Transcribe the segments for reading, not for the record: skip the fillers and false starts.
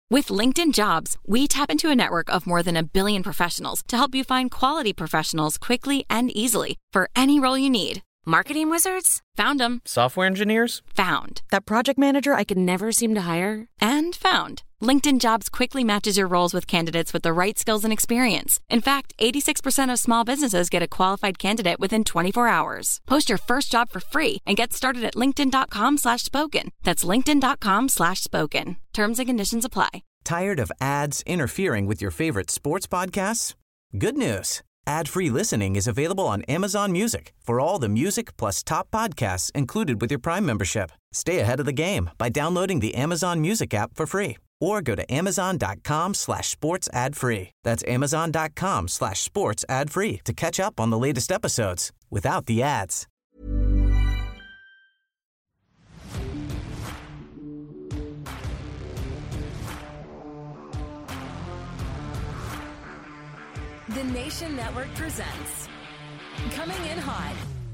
With LinkedIn Jobs, we tap into a network of more than 1 billion professionals to help you find quality professionals quickly and easily for any role you need. Marketing wizards? Found them. Software engineers? Found. That project manager I could never seem to hire? And found. LinkedIn Jobs quickly matches your roles with candidates with the right skills and experience. In fact, 86% of small businesses get a qualified candidate within 24 hours. Post your first job for free and get started at linkedin.com/spoken. That's linkedin.com/spoken. Terms and conditions apply. Tired of ads interfering with your favorite sports podcasts? Good news. Ad-free listening is available on Amazon Music for all the music plus top podcasts included with your Prime membership. Stay ahead of the game by downloading the Amazon Music app for free or go to amazon.com/sports ad free. That's amazon.com/sports ad free to catch up on the latest episodes without the ads. The Nation Network presents Coming in Hot.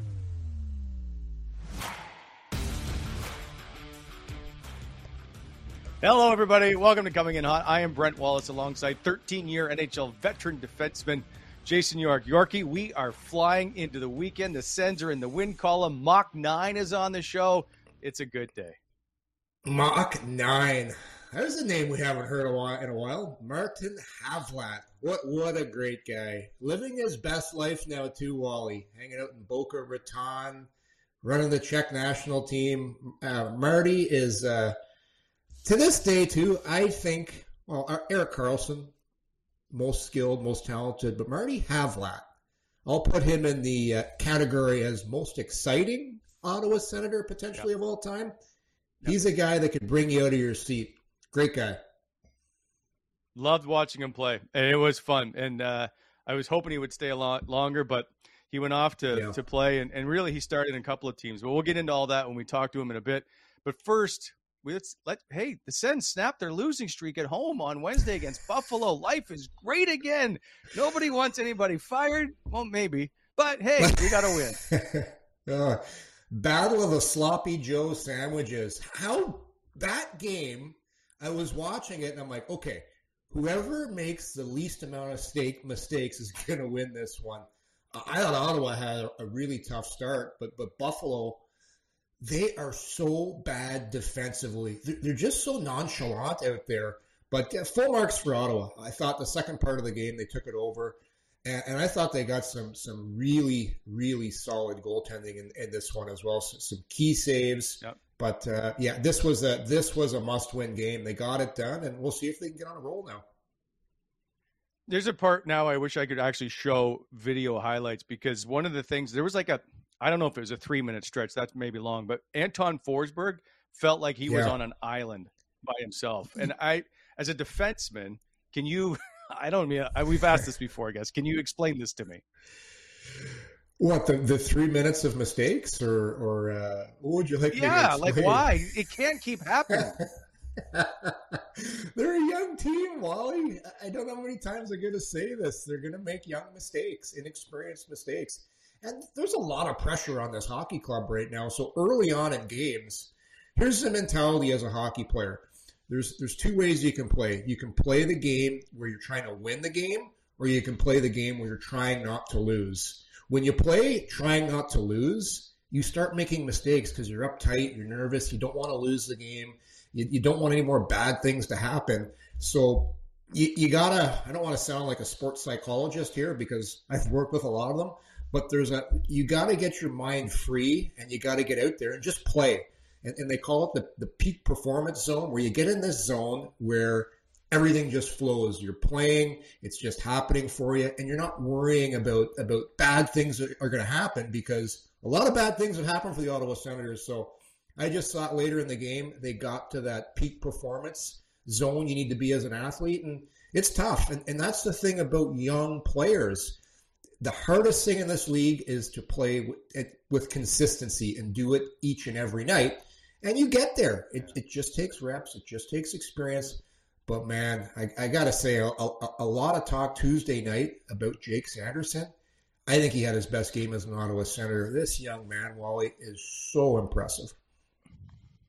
Hello, everybody. Welcome to Coming in Hot. I am Brent Wallace alongside 13-year NHL veteran defenseman Jason York. Yorkie, we are flying into the weekend. The Sens are in the win column. Mach 9 is on the show. It's a good day. Mach 9. There's a name we haven't heard in a while. Martin Havlat. What a great guy. Living his best life now too, Wally. Hanging out in Boca Raton, running the Czech national team. Marty is, to this day too, I think, Erik Karlsson, most skilled, most talented, but Marty Havlat, I'll put him in the category as most exciting Ottawa Senator potentially of all time. He's a guy that could bring you out of your seat. Great guy. Loved watching him play, and it was fun. And I was hoping he would stay a lot longer, but he went off to play, and really he started in a couple of teams. But we'll get into all that when we talk to him in a bit. But first, the Sens snapped their losing streak at home on Wednesday against Buffalo. Life is great again. Nobody wants anybody fired. Well, maybe. But, hey, we got to win. Battle of the Sloppy Joe sandwiches. How that game, I was watching it, and I'm like, okay, whoever makes the least amount of mistakes is going to win this one. I thought Ottawa had a really tough start, but Buffalo, they are so bad defensively. They're just so nonchalant out there. But full marks for Ottawa. I thought the second part of the game, they took it over. And I thought they got some really, really solid goaltending in this one as well. So some key saves. Yep. But, this was a must-win game. They got it done, and we'll see if they can get on a roll now. There's a part now I wish I could actually show video highlights, because one of the things, there was I don't know if it was a 3-minute stretch. That's maybe long. But Anton Forsberg felt like he was on an island by himself. And as a defenseman, can you – we've asked this before, I guess. Can you explain this to me? What, the 3 minutes of mistakes, or what would you like me to explain? Yeah, like why? It can't keep happening. They're a young team, Wally. I don't know how many times I'm going to say this. They're going to make young mistakes, inexperienced mistakes. And there's a lot of pressure on this hockey club right now. So early on in games, here's the mentality as a hockey player. There's two ways you can play. You can play the game where you're trying to win the game, or you can play the game where you're trying not to lose. When you play trying not to lose, you start making mistakes because you're uptight, you're nervous, you don't want to lose the game, you don't want any more bad things to happen. So you gotta, I don't want to sound like a sports psychologist here because I've worked with a lot of them, but you gotta get your mind free and you gotta get out there and just play. And they call it the peak performance zone, where you get in this zone where everything just flows. You're playing, it's just happening for you, and you're not worrying about bad things that are going to happen, because a lot of bad things have happened for the Ottawa Senators. So I just thought later in the game they got to that peak performance zone you need to be as an athlete, and it's tough. And that's the thing about young players. The hardest thing in this league is to play with consistency and do it each and every night. And you get there. It just takes reps. It just takes experience. But, man, I got to say, a lot of talk Tuesday night about Jake Sanderson. I think he had his best game as an Ottawa Senator. This young man, Wally, is so impressive.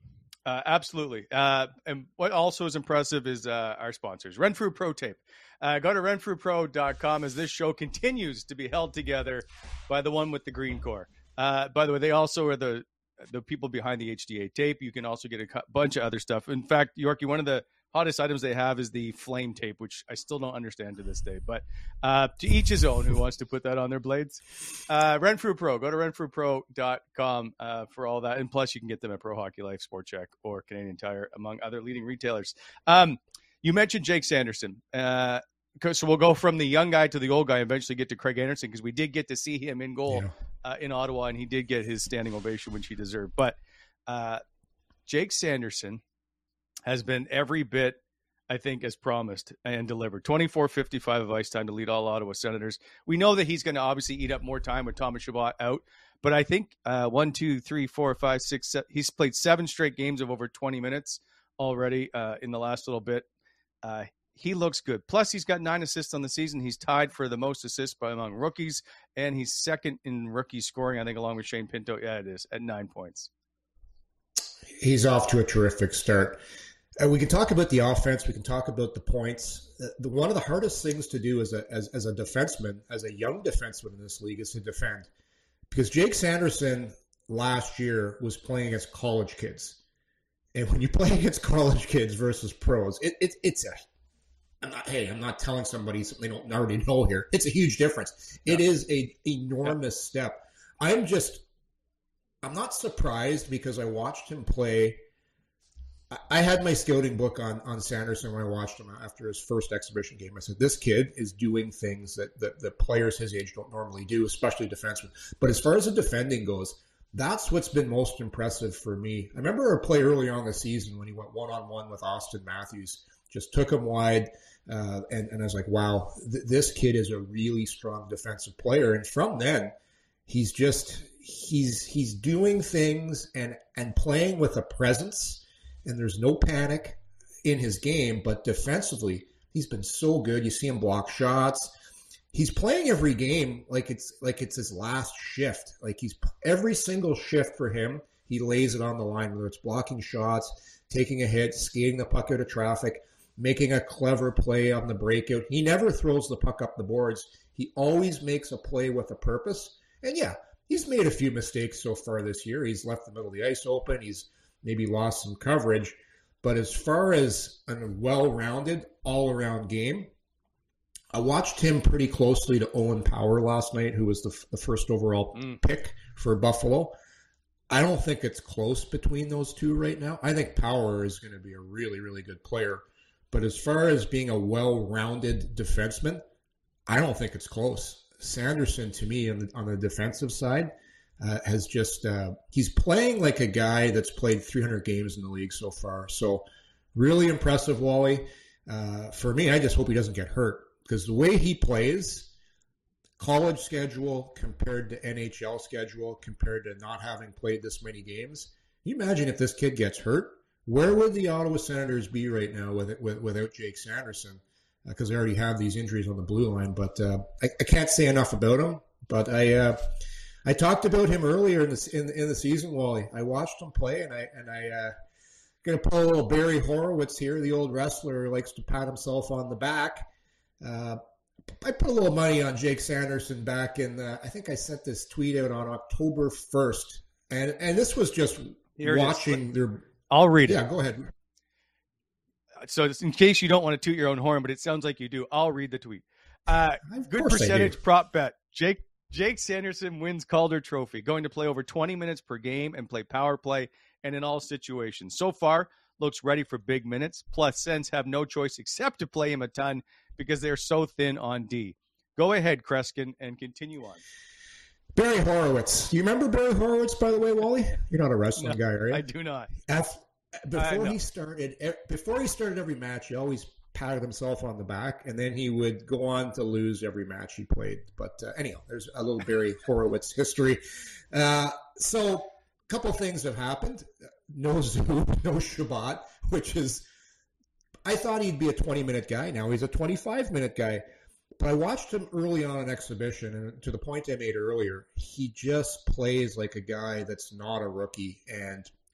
Absolutely. And what also is impressive is our sponsors, Renfrew Pro Tape. Go to renfrewpro.com as this show continues to be held together by the one with the green core. By the way, they also are the people behind the HDA tape. You can also get a bunch of other stuff. In fact, Yorkie, one of the hottest items they have is the flame tape, which I still don't understand to this day. But to each his own who wants to put that on their blades. Renfrew Pro. Go to renfrewpro.com for all that. And plus, you can get them at Pro Hockey Life, Sport Chek, or Canadian Tire, among other leading retailers. You mentioned Jake Sanderson. So we'll go from the young guy to the old guy, eventually get to Craig Anderson, because we did get to see him in goal in Ottawa, and he did get his standing ovation, which he deserved. But Jake Sanderson has been every bit, I think, as promised and delivered. 24-55 of ice time to lead all Ottawa Senators. We know that he's going to obviously eat up more time with Thomas Chabot out, but I think 1, 2, 3, 4, 5, 6, 7, he's played 7 straight games of over 20 minutes already in the last little bit. He looks good. Plus, he's got 9 assists on the season. He's tied for the most assists among rookies, and he's second in rookie scoring, I think, along with Shane Pinto. Yeah, it is, at 9 points. He's off to a terrific start. We can talk about the offense. We can talk about the points. One of the hardest things to do as a defenseman, as a young defenseman in this league, is to defend. Because Jake Sanderson last year was playing against college kids. And when you play against college kids versus pros, I'm not telling somebody something they don't already know here. It's a huge difference. Yeah. It is an enormous step. I'm not surprised because I watched him play. I had my scouting book on Sanderson when I watched him after his first exhibition game. I said, this kid is doing things that players his age don't normally do, especially defensemen. But as far as the defending goes, that's what's been most impressive for me. I remember a play early on in the season when he went one-on-one with Austin Matthews, just took him wide, and I was like, wow, this kid is a really strong defensive player. And from then, he's doing things and playing with a presence. And there's no panic in his game, but defensively, he's been so good. You see him block shots. He's playing every game like it's his last shift. Like every single shift for him, he lays it on the line, whether it's blocking shots, taking a hit, skating the puck out of traffic, making a clever play on the breakout. He never throws the puck up the boards. He always makes a play with a purpose. And yeah, he's made a few mistakes so far this year. He's left the middle of the ice open. He's maybe lost some coverage. But as far as a well-rounded, all-around game, I watched him pretty closely to Owen Power last night, who was the first overall pick for Buffalo. I don't think it's close between those two right now. I think Power is going to be a really, really good player. But as far as being a well-rounded defenseman, I don't think it's close. Sanderson, to me, on the defensive side, has just he's playing like a guy that's played 300 games in the league so far. So really impressive, Wally. For me, I just hope he doesn't get hurt, because the way he plays, college schedule compared to NHL schedule, compared to not having played this many games, can you imagine if this kid gets hurt? Where would the Ottawa Senators be right now without Jake Sanderson? Because they already have these injuries on the blue line. But I can't say enough about him. But I talked about him earlier in the season, Wally. I watched him play, and I going to pull a little Barry Horowitz here, the old wrestler who likes to pat himself on the back. I put a little money on Jake Sanderson back in I think I sent this tweet out on October 1st, and this was just watching their. I'll read it. Yeah, go ahead. So in case you don't want to toot your own horn, but it sounds like you do, I'll read the tweet. Good percentage prop bet. Jake Sanderson wins Calder Trophy, going to play over 20 minutes per game and play power play and in all situations. So far, looks ready for big minutes. Plus, Sens have no choice except to play him a ton because they're so thin on D. Go ahead, Kreskin, and continue on. Barry Horowitz. Do you remember Barry Horowitz, by the way, Wally? You're not a wrestling guy, right? I do not. Before he started every match, he always patted himself on the back, and then he would go on to lose every match he played. But anyhow, there's a little Barry Horowitz history. So a couple things have happened. No Zoo, no Chabot, which is, I thought he'd be a 20-minute guy. Now he's a 25-minute guy. But I watched him early on in exhibition, and to the point I made earlier, he just plays like a guy that's not a rookie. And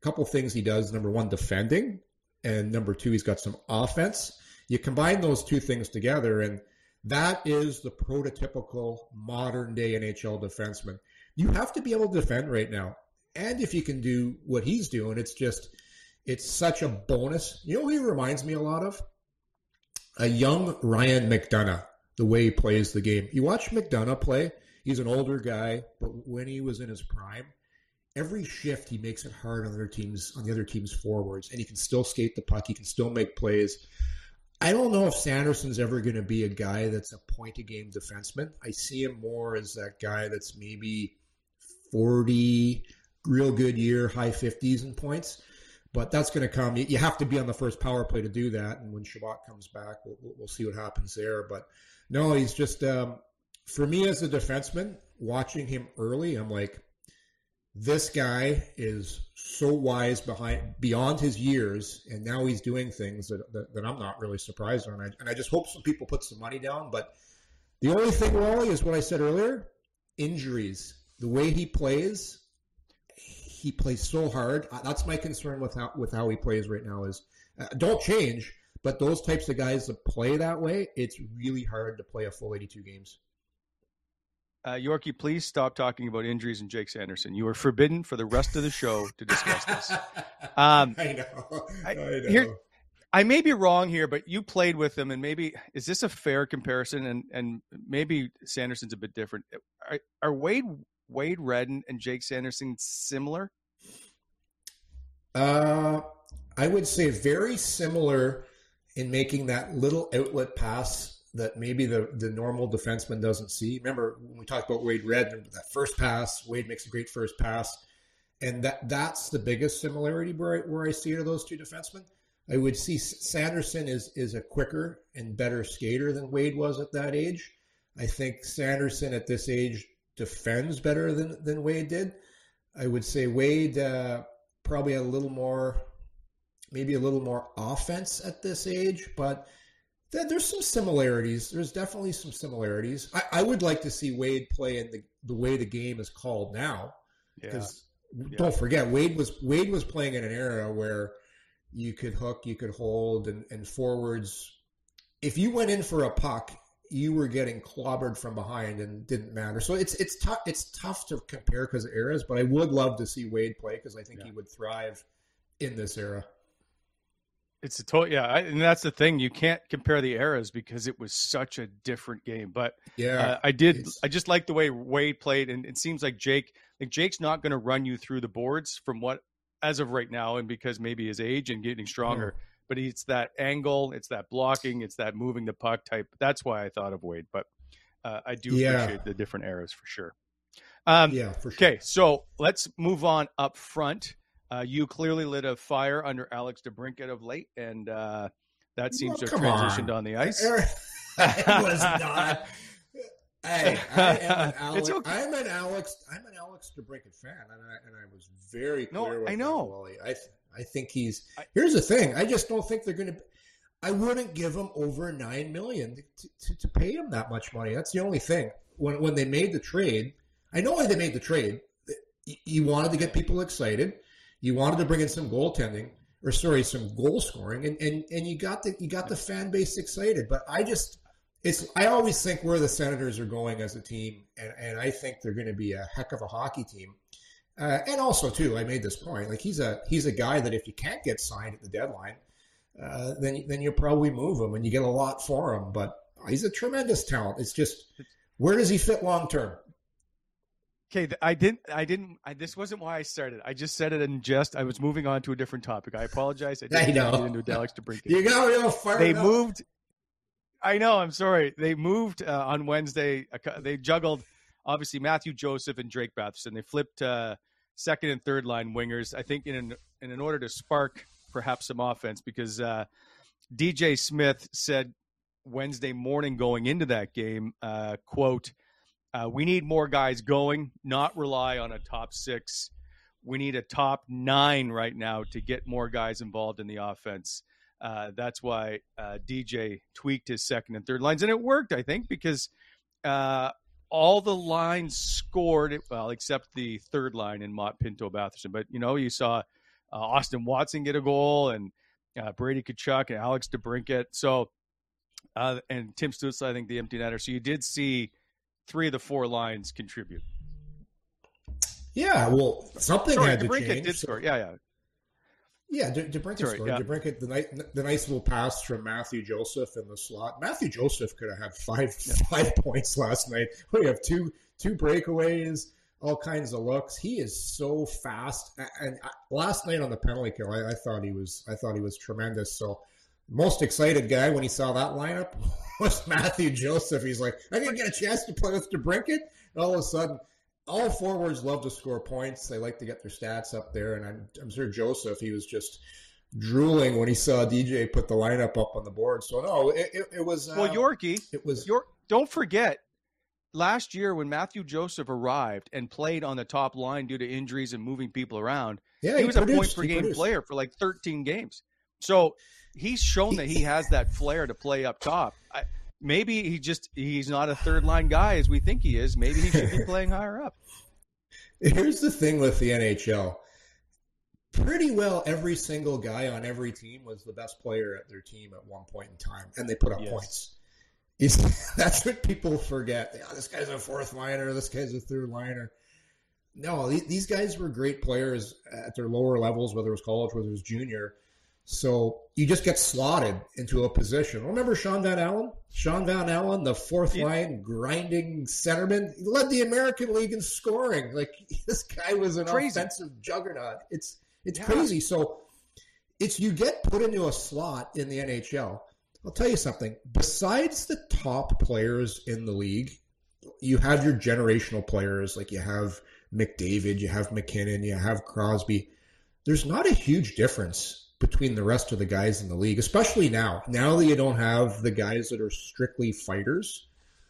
couple things he does. Number one, defending. And number two, he's got some offense. You combine those two things together, and that is the prototypical modern-day NHL defenseman. You have to be able to defend right now. And if you can do what he's doing, it's such a bonus. You know who he reminds me a lot of? A young Ryan McDonough, the way he plays the game. You watch McDonough play, he's an older guy, but when he was in his prime, every shift he makes it hard on the other team's forwards, and he can still skate the puck, he can still make plays. I don't know if Sanderson's ever going to be a guy that's a point-a-game defenseman. I see him more as that guy that's maybe 40, real good year, high 50s in points. But that's going to come. You have to be on the first power play to do that. And when Chabot comes back, we'll see what happens there. But no, he's just, for me as a defenseman, watching him early, I'm like, this guy is so wise beyond his years, and now he's doing things that I'm not really surprised on. And I just hope some people put some money down. But the only thing, Wally, is what I said earlier, injuries. The way he plays so hard. That's my concern with how he plays right now is don't change, but those types of guys that play that way, it's really hard to play a full 82 games. Yorkie, please stop talking about injuries and Jake Sanderson. You are forbidden for the rest of the show to discuss this. I know. I may be wrong here, but you played with him, and maybe is this a fair comparison? And maybe Sanderson's a bit different. Are Wade Redden and Jake Sanderson similar? I would say very similar in making that little outlet pass that maybe the normal defenseman doesn't see. Remember when we talked about Wade Redden, that first pass, Wade makes a great first pass. And that's the biggest similarity where I see it of those two defensemen. I would see Sanderson is a quicker and better skater than Wade was at that age. I think Sanderson at this age defends better than Wade did. I would say Wade probably had maybe a little more offense at this age, but there's some similarities. There's definitely some similarities. I would like to see Wade play in the way the game is called now, because don't forget, Wade was playing in an era where you could hook, you could hold, and forwards. If you went in for a puck, you were getting clobbered from behind and didn't matter. So it's tough. It's tough to compare because of eras, but I would love to see Wade play because I think he would thrive in this era. It's a total, and that's the thing. You can't compare the eras because it was such a different game. But I just like the way Wade played, and it seems like Jake's not going to run you through the boards from what as of right now, and because maybe his age and getting stronger. But it's that angle, it's that blocking, it's that moving the puck type. That's why I thought of Wade. But I do appreciate the different eras for sure. For sure. Okay, so let's move on up front. You clearly lit a fire under Alex DeBrincat of late, and that seems to have transitioned on the ice. I was not. Hey, I am an Alex. Okay. I'm an Alex DeBrincat fan, and I was very clear with Wally. I think here's the thing. I just don't think they're going to. I wouldn't give him over $9 million to pay him that much money. That's the only thing. When they made the trade, I know why they made the trade. You wanted to get people excited. You wanted to bring in some goaltending, some goal scoring, and you got the fan base excited. But I always think where the Senators are going as a team, and I think they're going to be a heck of a hockey team. And also, too, I made this point. Like he's a guy that if you can't get signed at the deadline, then you probably move him and you get a lot for him. But he's a tremendous talent. It's just where does he fit long term? Okay, this wasn't why I started. I just said it in jest. I was moving on to a different topic. I apologize. I didn't get into Alex DeBrincat. You got fired. They moved. I know. I'm sorry. They moved on Wednesday. They juggled, obviously, Matthew Joseph and Drake Batherson. They flipped second and third line wingers, I think, in an order to spark perhaps some offense, because DJ Smith said Wednesday morning going into that game, quote, we need more guys going, not rely on a top six. We need a top 9 right now to get more guys involved in the offense. That's why DJ tweaked his second and third lines. And it worked, I think, because all the lines scored, well, except the third line in Mott, Pinto, Batherson. But, you saw Austin Watson get a goal, and Brady Tkachuk and Alex DeBrincat. So, and Tim Stützle, I think, the empty netter. So you did see 3 of the 4 lines contribute. Yeah, well, something had to DeBrincat change. did score. Yeah. Yeah, DeBrincat scored. Yeah. DeBrincat, the nice little pass from Matthew Joseph in the slot. Matthew Joseph could have had five points last night. We have two breakaways, all kinds of looks. He is so fast. And last night on the penalty kill, I thought he was tremendous. So, most excited guy when he saw that lineup was Matthew Joseph. He's like, I didn't get a chance to play with DeBrincat. And all of a sudden, all forwards love to score points. They like to get their stats up there. And I'm sure Joseph, he was just drooling when he saw DJ put the lineup up on the board. So, no, it was... well, Yorkie, it was. Don't forget, last year when Matthew Joseph arrived and played on the top line due to injuries and moving people around, he was a point-per-game player for like 13 games. So he's shown that he has that flair to play up top. Maybe he's not a third-line guy as we think he is. Maybe he should be playing higher up. Here's the thing with the NHL. Pretty well every single guy on every team was the best player at their team at one point in time, and they put up points. That's what people forget. This guy's a fourth liner. This guy's a third liner. No, these guys were great players at their lower levels, whether it was college, whether it was junior. So you just get slotted into a position. Remember Sean Van Allen? Sean Van Allen, the fourth line grinding centerman. He led the American League in scoring. Like, this guy was an offensive juggernaut. It's crazy. So it's you get put into a slot in the NHL. I'll tell you something. Besides the top players in the league, you have your generational players. Like, you have McDavid, you have McKinnon, you have Crosby. There's not a huge difference between the rest of the guys in the league, especially now. Now that you don't have the guys that are strictly fighters,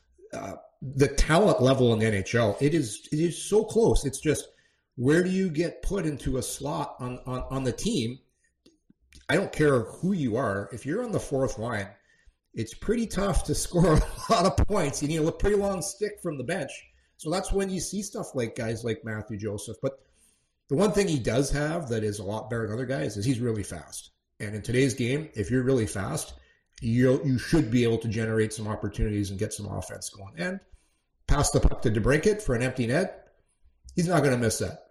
the talent level in the NHL, it is so close. It's just, where do you get put into a slot on the team? I don't care who you are. If you're on the fourth line, it's pretty tough to score a lot of points. You need a pretty long stick from the bench. So that's when you see stuff like guys like Matthew Joseph. But the one thing he does have that is a lot better than other guys is he's really fast. And in today's game, if you're really fast, you should be able to generate some opportunities and get some offense going. And pass the puck to DeBrincat for an empty net. He's not going to miss that.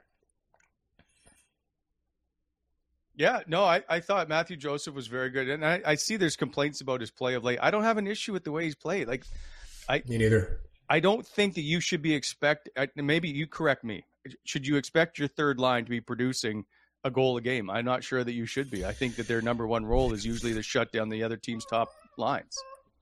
Yeah, no, I thought Matthew Joseph was very good. And I see there's complaints about his play of late. I don't have an issue with the way he's played. Me neither. I don't think that you should be maybe you correct me. Should you expect your third line to be producing a goal a game? I'm not sure that you should be. I think that their number one role is usually to shut down the other team's top lines.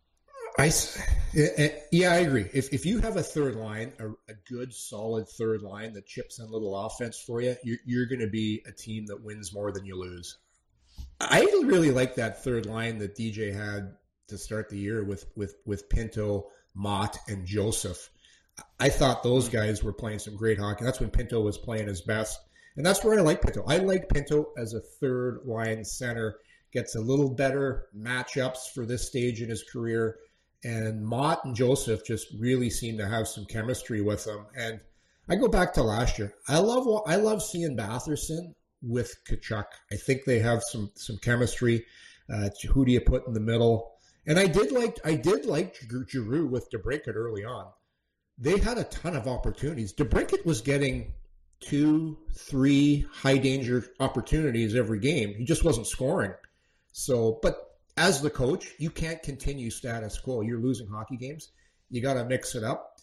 Yeah, I agree. If you have a third line, a good, solid third line that chips in a little offense for you, you're going to be a team that wins more than you lose. I really like that third line that DJ had to start the year with Pinto, Mott, and Joseph. I thought those guys were playing some great hockey. That's when Pinto was playing his best. And that's where I like Pinto. I like Pinto as a third-line center. Gets a little better matchups for this stage in his career. And Mott and Joseph just really seem to have some chemistry with him. And I go back to last year. I love seeing Batherson with Tkachuk. I think they have some chemistry. Who do you put in the middle? And I did like Giroux with DeBrincat early on. They had a ton of opportunities. DeBrincat was getting 2-3 high danger opportunities every game. He just wasn't scoring. So, but as the coach, you can't continue status quo. You're losing hockey games. You got to mix it up.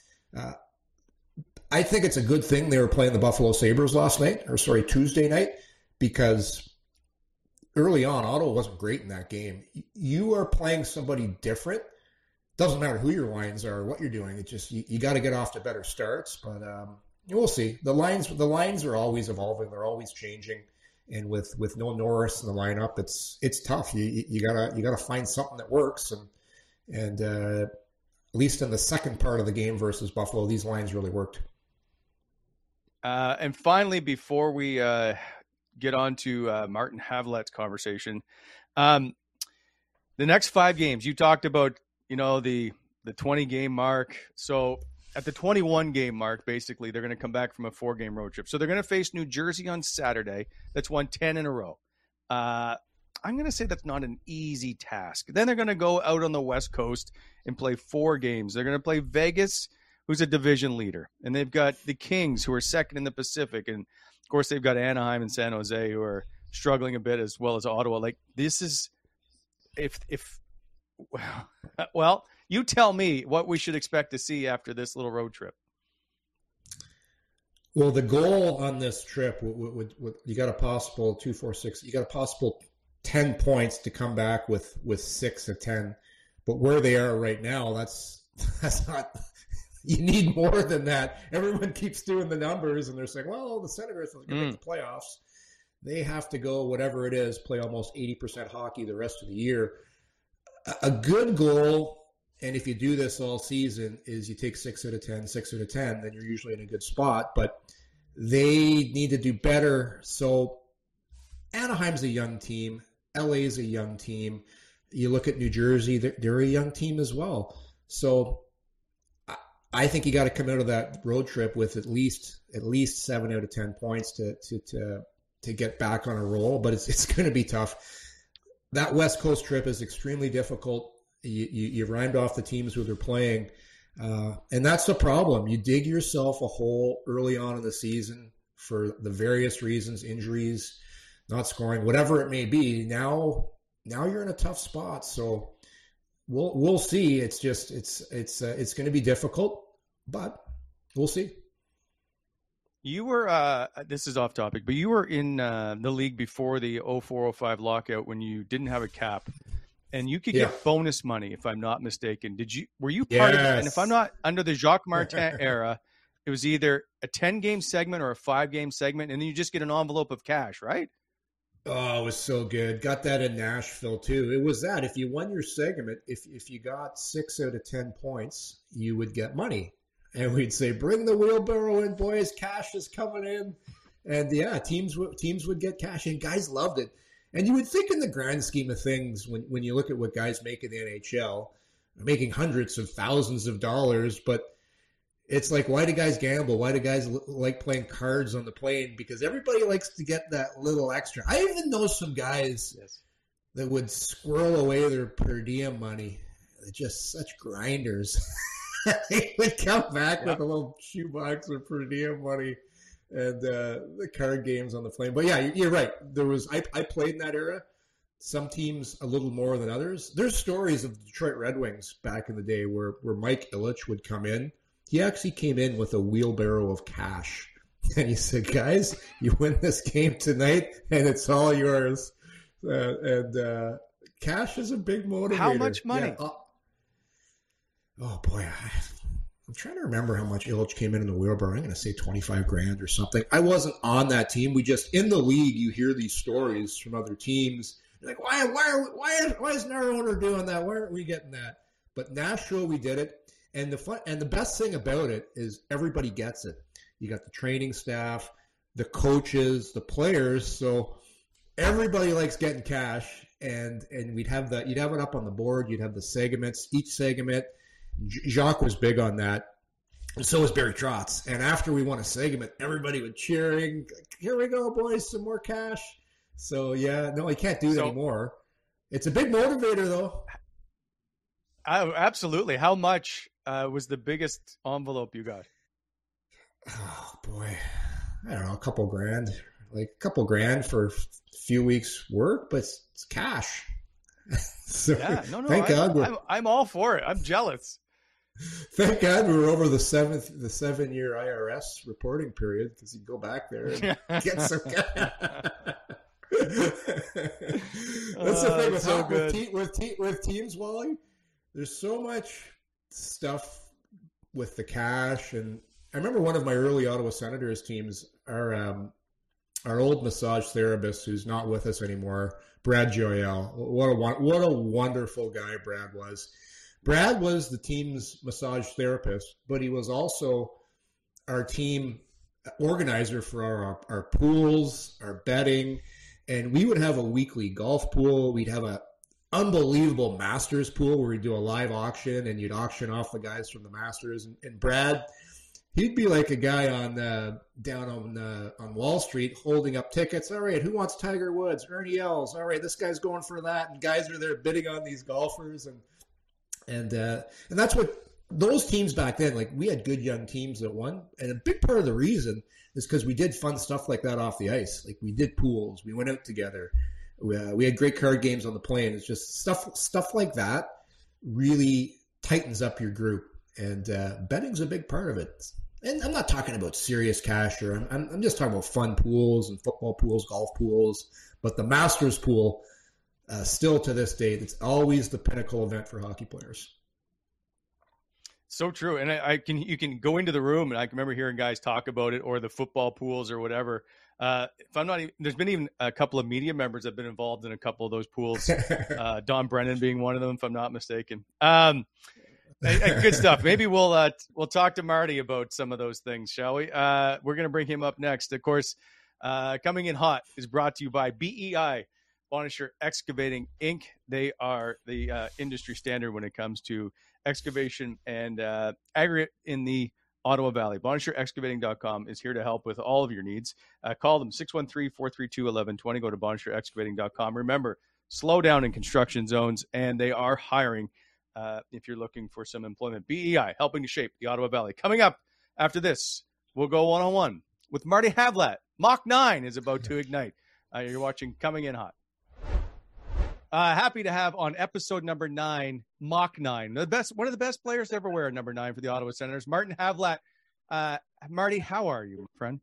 I think it's a good thing they were playing the Buffalo Sabres Tuesday night, because early on, Ottawa wasn't great in that game. You are playing somebody different. Doesn't matter who your lines are or what you're doing. It's just you got to get off to better starts. But we'll see. The lines are always evolving. They're always changing. And with no Norris in the lineup, it's tough. You gotta find something that works. And at least in the second part of the game versus Buffalo, these lines really worked. And finally, before we get on to Martin Havlet's conversation, the next 5 games, you talked about, the 20 game mark. So at the 21 game mark, basically, they're going to come back from a 4-game road trip. So they're going to face New Jersey on Saturday. That's won 10 in a row. I'm going to say that's not an easy task. Then they're going to go out on the West Coast and play 4 games. They're going to play Vegas, who's a division leader. And they've got the Kings, who are second in the Pacific. And, of course, they've got Anaheim and San Jose, who are struggling a bit, as well as Ottawa. Like, this is well, you tell me what we should expect to see after this little road trip. Well, the goal on this trip, you got a possible 2, 4, 6. You got a possible 10 points to come back with 6 of 10. But where they are right now, that's not. You need more than that. Everyone keeps doing the numbers, and they're saying, "Well, the Senators are going to make the playoffs. They have to go whatever it is, play almost 80% hockey the rest of the year." A good goal, and if you do this all season, is you take 6 out of 10, 6 out of 10, then you're usually in a good spot. But they need to do better. So Anaheim's a young team. LA's a young team. You look at New Jersey, they're a young team as well. So I think you got to come out of that road trip with at least 7 out of 10 points to get back on a roll. But it's going to be tough. That West Coast trip is extremely difficult. You rhymed off the teams who they're playing. And that's the problem. You dig yourself a hole early on in the season for the various reasons, injuries, not scoring, whatever it may be. Now you're in a tough spot. So we'll see. It's just it's going to be difficult, but we'll see. You were this is off topic, but you were in the league before the 04-05 lockout when you didn't have a cap, and you could get bonus money if I'm not mistaken. Were you part of it? And if I'm not, under the Jacques Martin era, it was either a 10-game segment or a 5-game segment, and then you just get an envelope of cash, right? Oh, it was so good. Got that in Nashville too. It was that if you won your segment, if you got 6 out of 10 points, you would get money. And we'd say, "Bring the wheelbarrow in, boys. Cash is coming in." And yeah, teams would get cash, and guys loved it. And you would think, in the grand scheme of things, when you look at what guys make in the NHL, making hundreds of thousands of dollars, but it's like, why do guys gamble? Why do guys like playing cards on the plane? Because everybody likes to get that little extra. I even know some guys that would squirrel away their per diem money. They're just such grinders. They would come back with a little shoebox of per diem money and the card games on the plane. But yeah, you're right. I played in that era. Some teams a little more than others. There's stories of the Detroit Red Wings back in the day where Mike Ilitch would come in. He actually came in with a wheelbarrow of cash. And he said, "Guys, you win this game tonight, and it's all yours." Cash is a big motivator. How much money? Yeah. Oh, boy. I'm trying to remember how much Ilitch came in the wheelbarrow. I'm going to say $25,000 or something. I wasn't on that team. We just, in the league, you hear these stories from other teams. You're like, why isn't our owner doing that? Why aren't we getting that? But Nashville, we did it. And the best thing about it is everybody gets it. You got the training staff, the coaches, the players. So everybody likes getting cash. And you'd have it up on the board. You'd have the segments, each segment. Jacques was big on that. And so was Barry Trotz. And after we won a segment, everybody was cheering. "Here we go, boys, some more cash." So, yeah, no, you can't do that anymore. It's a big motivator, though. Absolutely. How much was the biggest envelope you got? Oh, boy. I don't know, a couple grand. Like a couple grand for a few weeks' work, but it's cash. So, yeah, thank God I'm all for it. I'm jealous. Thank God we were over the 7-year IRS reporting period, because you go back there and get some cash. That's the thing with teams, Wally. There's so much stuff with the cash, and I remember one of my early Ottawa Senators teams, our old massage therapist, who's not with us anymore, Brad Joyelle. What a wonderful guy Brad was. Brad was the team's massage therapist, but he was also our team organizer for our pools, our betting, and we would have a weekly golf pool. We'd have unbelievable Masters pool where we do a live auction and you'd auction off the guys from the Masters. And Brad, he'd be like a guy on down on Wall Street holding up tickets. All right, who wants Tiger Woods? Ernie Els. All right, this guy's going for that. And guys are there bidding on these golfers. And that's what those teams back then, like we had good young teams that won. And a big part of the reason is because we did fun stuff like that off the ice. Like we did pools. We went out together. We had great card games on the plane. It's just stuff like that really tightens up your group. And betting's a big part of it. And I'm not talking about serious cash, or I'm just talking about fun pools and football pools, golf pools. But the Masters pool, still to this day, it's always the pinnacle event for hockey players. So true. And you can go into the room, and I can remember hearing guys talk about it, or the football pools or whatever. If I'm not even, there's been even a couple of media members that have been involved in a couple of those pools. Don Brennan being one of them, if I'm not mistaken. Good stuff. Maybe we'll talk to Marty about some of those things, shall we? We're going to bring him up next. Of course, coming in hot is brought to you by BEI, Bonnechere Excavating Inc. They are the industry standard when it comes to excavation and aggregate in the Ottawa Valley. BonnechereExcavating.com is here to help with all of your needs. Call them 613-432-1120. Go to BonnechereExcavating.com. Remember, slow down in construction zones, and they are hiring if you're looking for some employment. BEI, helping to shape the Ottawa Valley. Coming up after this, we'll go one-on-one with Marty Havlat. Mach 9 is about to ignite. You're watching Coming In Hot. Happy to have on episode number 9, Mach 9, one of the best players to ever wear number 9 for the Ottawa Senators, Martin Havlat. Marty, how are you, my friend?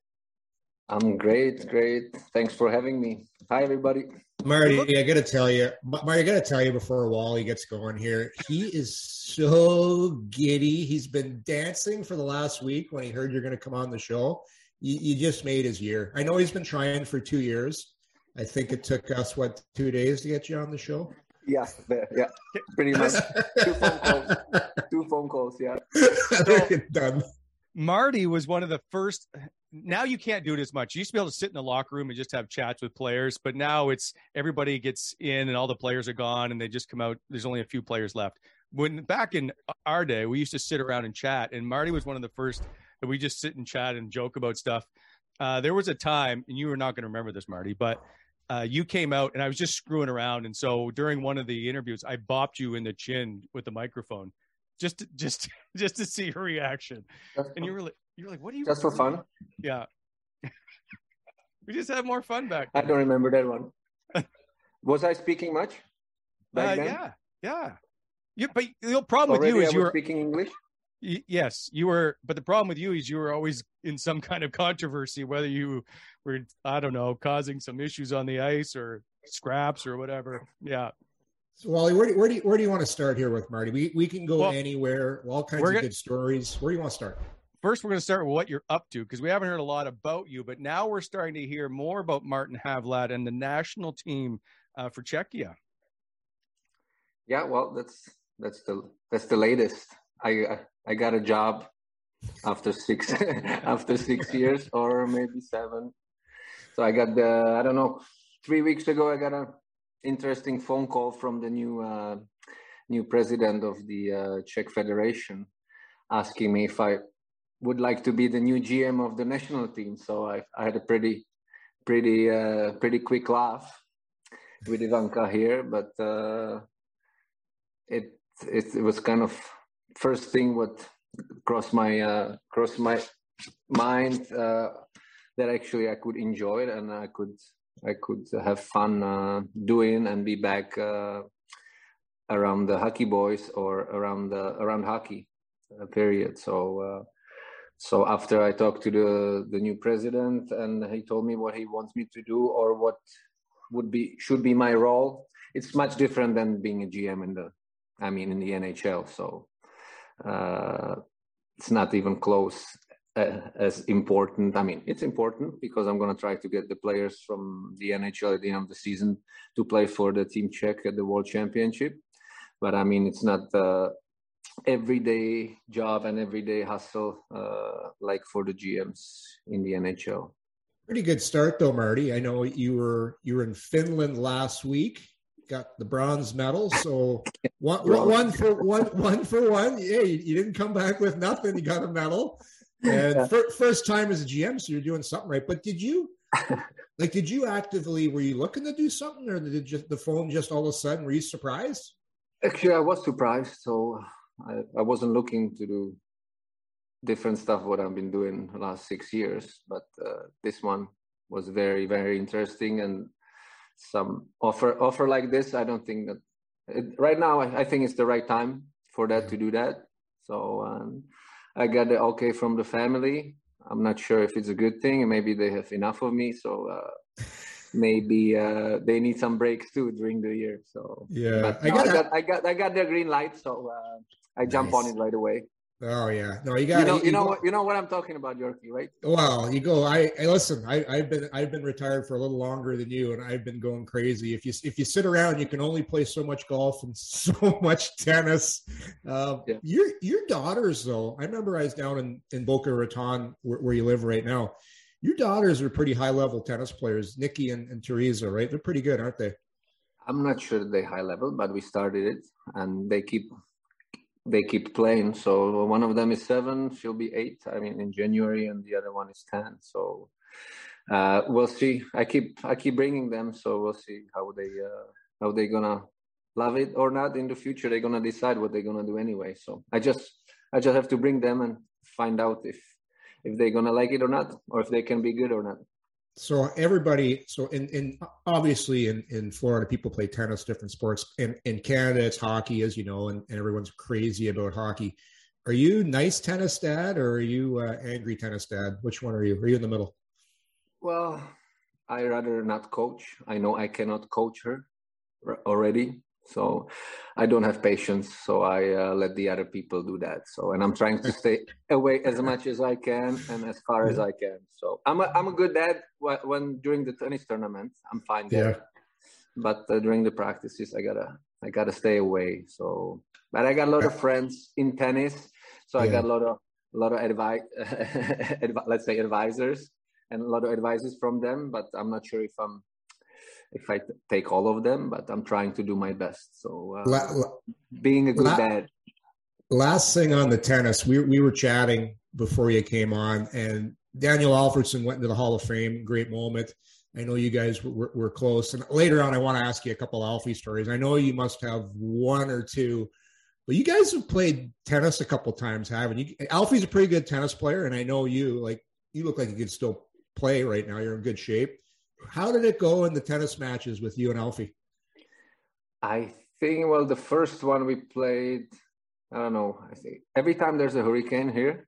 I'm great. Thanks for having me. Hi, everybody. Marty, I got to tell you before Wally gets going here, he is so giddy. He's been dancing for the last week when he heard you're going to come on the show. You just made his year. I know he's been trying for 2 years. I think it took us, 2 days to get you on the show? Yeah, pretty much. 2 phone calls. 2 phone calls, yeah. Done. Marty was one of the first. Now you can't do it as much. You used to be able to sit in the locker room and just have chats with players, but now it's everybody gets in and all the players are gone and they just come out. There's only a few players left. When back in our day, we used to sit around and chat, and Marty was one of the first that we just sit and chat and joke about stuff. There was a time, and you were not going to remember this, Marty, but you came out and I was just screwing around. And so during one of the interviews, I bopped you in the chin with the microphone just to see your reaction. And you were like, what are you? Just for fun? Yeah. We just had more fun back then. I don't remember that one. Was I speaking much back then? Yeah. But the problem with you is you were speaking English? Yes, you were. But the problem with you is you were always in some kind of controversy, whether you were, I don't know, causing some issues on the ice or scraps or whatever. Yeah. So, Wally, where do you want to start here with Marty? We can go anywhere, all kinds of good stories. Where do you want to start? First, we're going to start with what you're up to, because we haven't heard a lot about you, but now we're starting to hear more about Martin Havlat and the national team for Czechia. Yeah, well, that's the latest. I got a job after 6 years, or maybe 7. So I got 3 weeks ago I got an interesting phone call from the new president of the Czech Federation, asking me if I would like to be the new GM of the national team. So I had a pretty quick laugh with Ivanka here, but it was kind of first thing what crossed my mind that actually I could enjoy it and I could have fun doing and be back around the hockey boys or around hockey period. So after I talked to the new president and he told me what he wants me to do or what should be my role, it's much different than being a GM in the NHL. So it's not even close as important. I mean, it's important because I'm going to try to get the players from the NHL at the end of the season to play for the Team Czech at the World Championship. But I mean, it's not everyday job and everyday hustle like for the GMs in the NHL. Pretty good start though, Marty. I know you were in Finland last week. got the bronze medal. So one for one. Yeah, you didn't come back with nothing. You got a medal. And first time as a GM, so you're doing something right. But did you actively, were you looking to do something, or did the phone just all of a sudden, were you surprised? Actually, I was surprised. So I wasn't looking to do different stuff what I've been doing the last 6 years, but this one was very, very interesting. And some offer like this, I don't think that right now, I think it's the right time for that to do that. So I got the okay from the family. I'm not sure if it's a good thing, and maybe they have enough of me. So maybe they need some breaks too during the year. So yeah, I got the green light. So I jump on it right away. Oh yeah, no, you got you know what I'm talking about, Yorkie, right? Well, you go. I listen. I've been retired for a little longer than you, and I've been going crazy. If you sit around, you can only play so much golf and so much tennis. Your daughters, though, I remember I was down in Boca Raton, where you live right now. Your daughters are pretty high level tennis players, Nikki and Teresa, right? They're pretty good, aren't they? I'm not sure they're high level, but we started it, and they keep playing. So one of them is 7, she'll be 8, in January, and the other one is 10. So we'll see. I keep bringing them, so we'll see how they gonna love it or not in the future. They're gonna decide what they're gonna do anyway. So I just have to bring them and find out if they're gonna like it or not, or if they can be good or not. So everybody, in obviously in Florida, people play tennis, different sports. In Canada, it's hockey, as you know, and everyone's crazy about hockey. Are you nice tennis dad, or are you angry tennis dad? Which one are you? Are you in the middle? Well, I rather not coach. I know I cannot coach her already, so I don't have patience. So I let the other people do that. So, and I'm trying to stay away as much as I can and as far as I can. So I'm a good dad when during the tennis tournament. I'm fine there, but during the practices, I gotta stay away. So, but I got a lot of friends in tennis, so I got a lot of advice. Let's say advisors, and a lot of advices from them. But I'm not sure if I take all of them, but I'm trying to do my best. So being a good dad. Last thing on the tennis, we were chatting before you came on, and Daniel Alfredsson went into the Hall of Fame. Great moment. I know you guys were close. And later on, I want to ask you a couple Alfie stories. I know you must have one or two, but you guys have played tennis a couple times, haven't you? Alfie's a pretty good tennis player, and I know you look like you could still play right now. You're in good shape. How did it go in the tennis matches with you and Alfie? I think, well, the first one we played, I don't know. I think every time there's a hurricane here,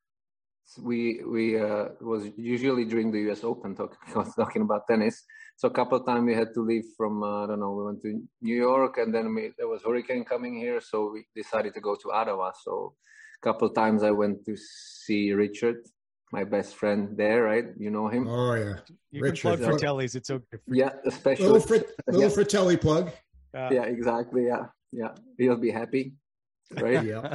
we was usually during the U.S. Open talking about tennis. So a couple of times we had to leave from, I don't know, we went to New York, and then there was hurricane coming here. So we decided to go to Ottawa. So a couple of times I went to see Richard, my best friend there, right? You know him. Oh yeah, you Richard. Can plug Fratelli's. It's okay. Yeah, especially little Fratelli plug. Yeah, exactly. Yeah, he'll be happy, right? Yeah.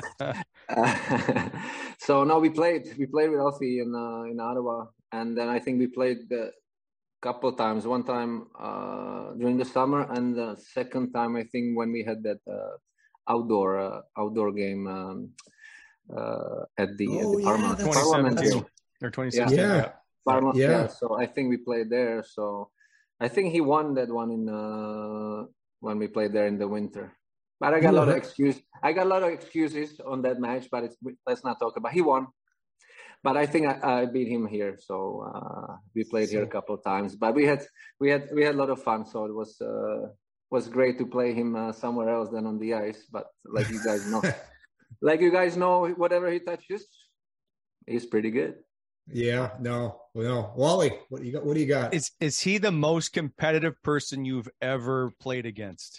So now we played with Alfie in Ottawa, and then I think we played a couple of times. One time during the summer, and the second time I think when we had that outdoor game at the Parliament. 2017 or 2016. Yeah. So I think we played there. So I think he won that one in when we played there in the winter. But I got a lot of excuses. I got a lot of excuses on that match. But let's not talk about. He won. But I think I beat him here. So we played here a couple of times. But we had a lot of fun. So it was great to play him somewhere else than on the ice. But like you guys know, whatever he touches, he's pretty good. Yeah, no. Wally, what do you got? Is he the most competitive person you've ever played against?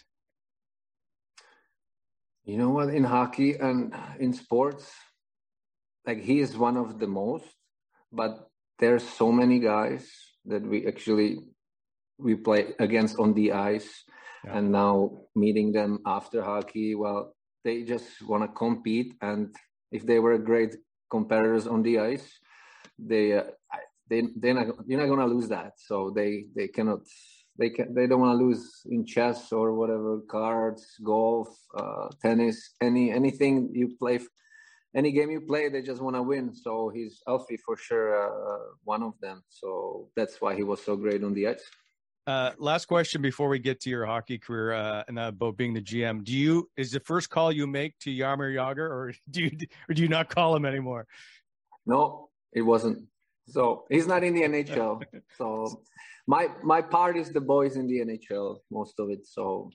You know what? In hockey and in sports, like he is one of the most. But there's so many guys that we play against on the ice, and now meeting them after hockey. Well, they just want to compete, and if they were great competitors on the ice, you're not gonna lose that. So they cannot They don't want to lose in chess or whatever, cards, golf, tennis, anything you play. Any game you play, they just want to win. So he's Alfie for sure, one of them. So that's why he was so great on the ice. Last question before we get to your hockey career and about being the GM. Is the first call you make to Jaromir Jagr, or do you not call him anymore? No, it wasn't. So he's not in the NHL. So my part is the boys in the NHL, most of it. So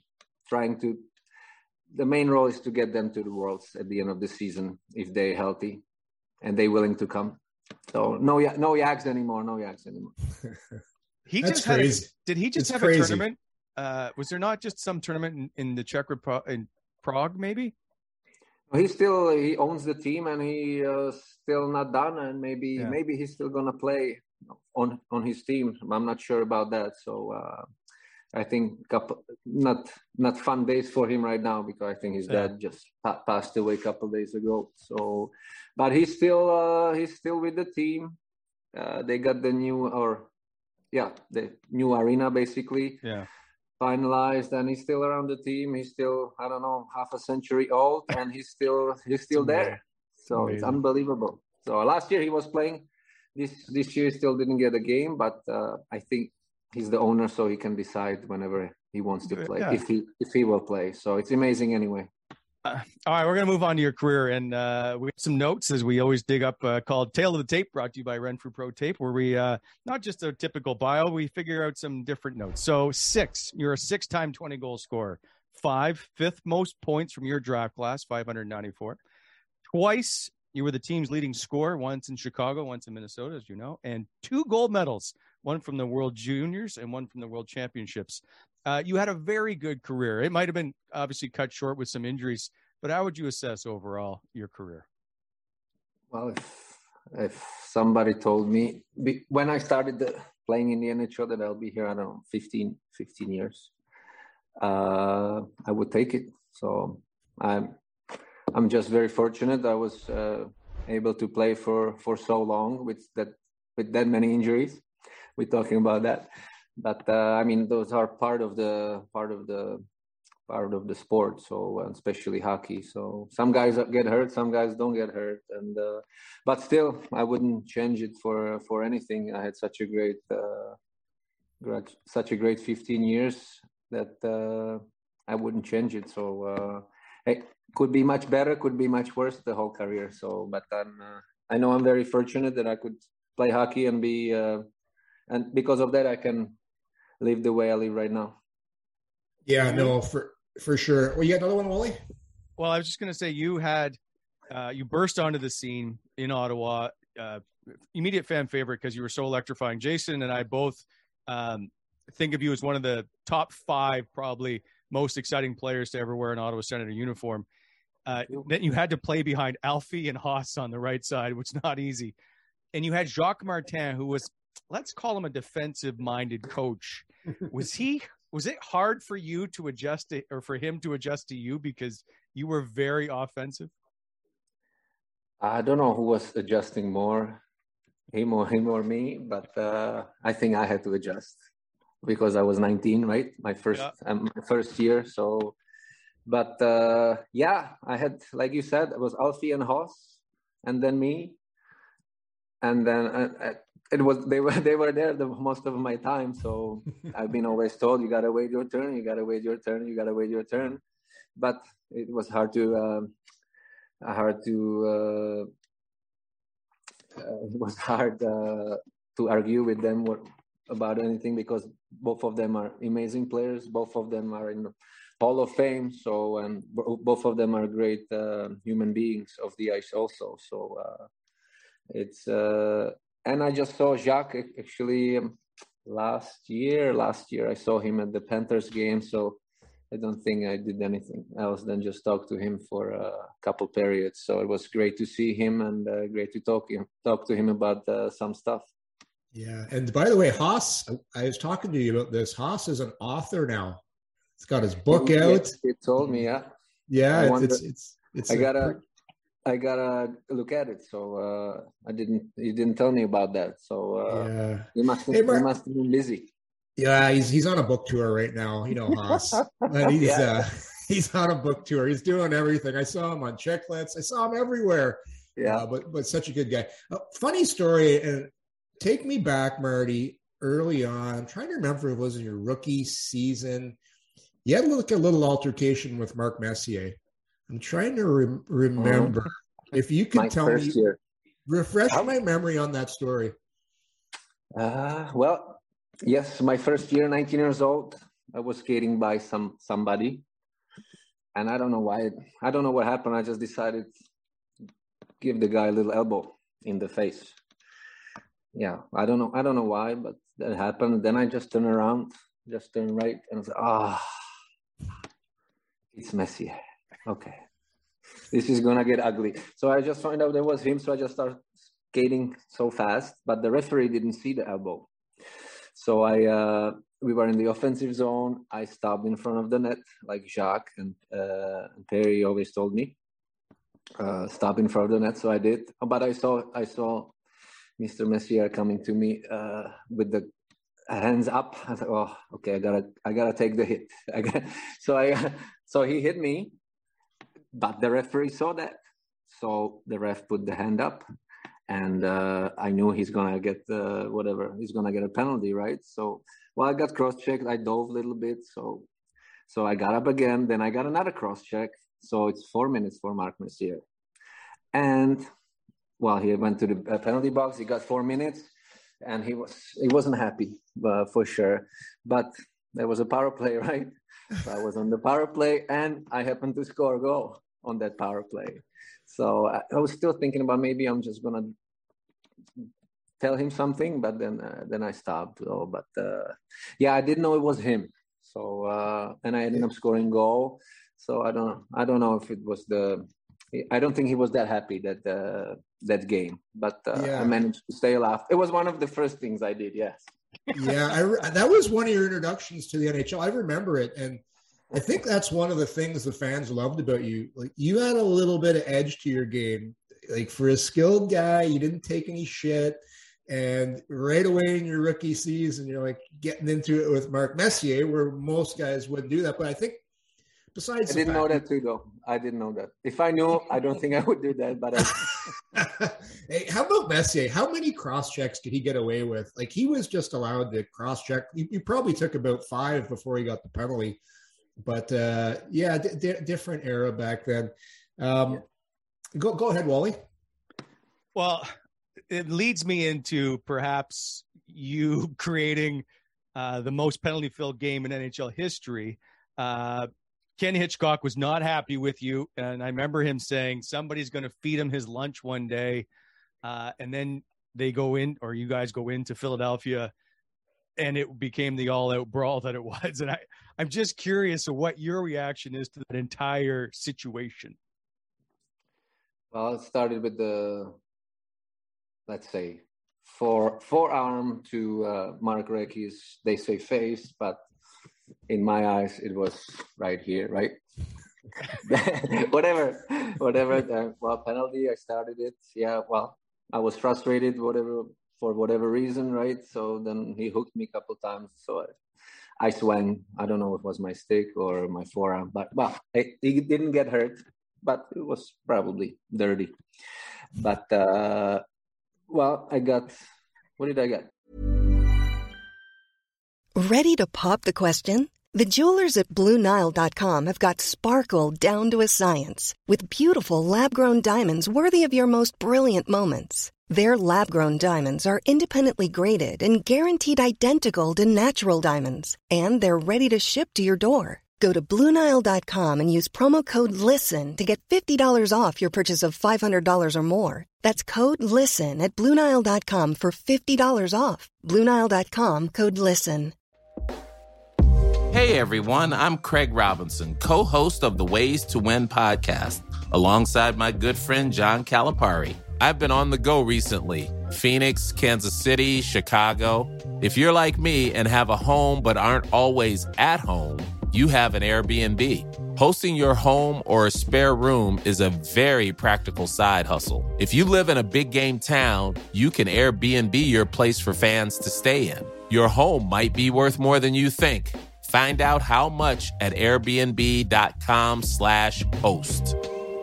the main role is to get them to the Worlds at the end of the season if they're healthy and they're willing to come. So no Yags anymore. No Yags anymore. That's crazy. Did he just have a tournament? Was there not just some tournament in the Czech Republic, in Prague, maybe? He owns the team and he still not done, and maybe he's still gonna play on his team. I'm not sure about that. So I think not fun days for him right now, because I think his dad just passed away a couple of days ago. So, but he's still with the team. They got the new arena basically. Yeah. Finalized, and he's still around the team. He's still, I don't know, half a century old, and he's still there. So amazing. It's unbelievable. So last year he was playing. This year he still didn't get a game, but I think he's the owner, so he can decide whenever he wants to play, if he will play. So it's amazing anyway. All right, we're going to move on to your career, and we have some notes, as we always dig up, called Tale of the Tape, brought to you by Renfrew Pro Tape, where we, not just a typical bio, we figure out some different notes. So you're a 6-time 20-goal scorer. 5, fifth most points from your draft class, 594. Twice, you were the team's leading scorer, once in Chicago, once in Minnesota, as you know, and 2 gold medals, one from the World Juniors and one from the World Championships. You had a very good career. It might have been obviously cut short with some injuries, but how would you assess overall your career? Well, if somebody told me when I started playing in the NHL that I'll be here, I don't know, 15 years, I would take it. So I'm just very fortunate. I was able to play for so long with that many injuries. We're talking about that. But I mean, those are part of the sport. So especially hockey. So some guys get hurt, some guys don't get hurt, and but still, I wouldn't change it for anything. I had such a great 15 years that I wouldn't change it. So it could be much better, could be much worse the whole career. So, but I know I'm very fortunate that I could play hockey and be, and because of that, I can live the way I live right now. Yeah, no, for sure. Well, you got another one, Wally? Well, I was just going to say you had you burst onto the scene in Ottawa, immediate fan favorite because you were so electrifying. Jason and I both think of you as one of the top 5 probably most exciting players to ever wear an Ottawa Senator uniform. Then you had to play behind Alfie and Haas on the right side, which is not easy. And you had Jacques Martin, who was, let's call him a defensive-minded coach. Was it hard for you to adjust it, or for him to adjust to you, because you were very offensive? I don't know who was adjusting more, him or me, but I think I had to adjust because I was 19, right? My first year. So, but I had, like you said, it was Alfie and Haas, and then me, and then it was they were there the most of my time. So I've been always told, you gotta wait your turn, you gotta wait your turn, you gotta wait your turn. But it was hard to argue with them about anything, because both of them are amazing players. Both of them are in the Hall of Fame. So, and both of them are great human beings of the ice also. So it's and I just saw Jacques actually last year I saw him at the Panthers game. So I don't think I did anything else than just talk to him for a couple periods. So it was great to see him and great to talk to him about some stuff. Yeah. And by the way, Haas, I was talking to you about this. Haas is an author now. He's got his book out. He told me, yeah. Yeah. I gotta look at it. So he didn't tell me about that. So he must have been busy. Yeah, he's on a book tour right now. You know, Haas. But he's on a book tour. He's doing everything. I saw him on Chicklets. I saw him everywhere. Yeah, but such a good guy. Funny story, and take me back, Marty. Early on, I'm trying to remember if it was in your rookie season. You had like a little altercation with Mark Messier. I'm trying to remember if you could tell me. Refresh my memory on that story. Well, yes, my first year, 19 years old, I was skating by somebody, and I don't know why. I don't know what happened. I just decided to give the guy a little elbow in the face. Yeah, I don't know why, but that happened. Then I just turned around, just turned right, and I was like, it's Messier. Okay, this is gonna get ugly. So I just found out it was him, so I just started skating so fast, but the referee didn't see the elbow. So we were in the offensive zone. I stopped in front of the net, like Jacques and Perry always told me, stop in front of the net. So I did, but I saw Mr. Messier coming to me with the hands up. I thought, oh, okay, I gotta take the hit. So he hit me, but the referee saw that. So the ref put the hand up, and I knew he's gonna get whatever. He's gonna get a penalty, right? So, well, I got cross-checked. I dove a little bit, so I got up again. Then I got another cross-check. So it's 4 minutes for Mark Messier, and well, he went to the penalty box. He got 4 minutes, and he wasn't happy for sure. But there was a power play, right? So I was on the power play, and I happened to score a goal on that power play. So I was still thinking about maybe I'm just gonna tell him something, but then I stopped. But I didn't know it was him. So and I ended up scoring goal. So I don't know if it was I don't think he was that happy that game, but I managed to stay alive. It was one of the first things I did. Yes. Yeah, that was one of your introductions to the NHL. I remember it, and I think that's one of the things the fans loved about you. Like, you had a little bit of edge to your game. Like, for a skilled guy, you didn't take any shit, and right away in your rookie season, you're like getting into it with Mark Messier, where most guys wouldn't do that. But I think besides, I didn't know that too, though. I didn't know that. If I knew, I don't think I would do that. But hey, how about Messier? How many cross checks did he get away with? Like, he was just allowed to cross check. You probably took about 5 before he got the penalty. But different era back then. Go ahead, Wally. Well, it leads me into perhaps you creating the most penalty-filled game in NHL history. Ken Hitchcock was not happy with you, and I remember him saying somebody's going to feed him his lunch one day, and then they go in, or you guys go into Philadelphia, and it became the all-out brawl that it was. And I'm just curious of what your reaction is to that entire situation. Well, it started with let's say, forearm to Mark Recchi's, they say face, but in my eyes, it was right here, right? whatever. Well, penalty, I started it. Yeah, well, I was frustrated, for whatever reason, right? So then he hooked me a couple times. So I swung. I don't know if it was my stick or my forearm, but well, he didn't get hurt, but it was probably dirty. But well, what did I get? Ready to pop the question? The jewelers at BlueNile.com have got sparkle down to a science with beautiful lab-grown diamonds worthy of your most brilliant moments. Their lab-grown diamonds are independently graded and guaranteed identical to natural diamonds, and they're ready to ship to your door. Go to BlueNile.com and use promo code LISTEN to get $50 off your purchase of $500 or more. That's code LISTEN at BlueNile.com for $50 off. BlueNile.com, code LISTEN. Hey everyone, I'm Craig Robinson, co-host of the Ways to Win podcast, alongside my good friend John Calipari. I've been on the go recently. Phoenix, Kansas City, Chicago. If you're like me and have a home but aren't always at home, you have an Airbnb. Hosting your home or a spare room is a very practical side hustle. If you live in a big game town, you can Airbnb your place for fans to stay in. Your home might be worth more than you think. Find out how much at airbnb.com/host.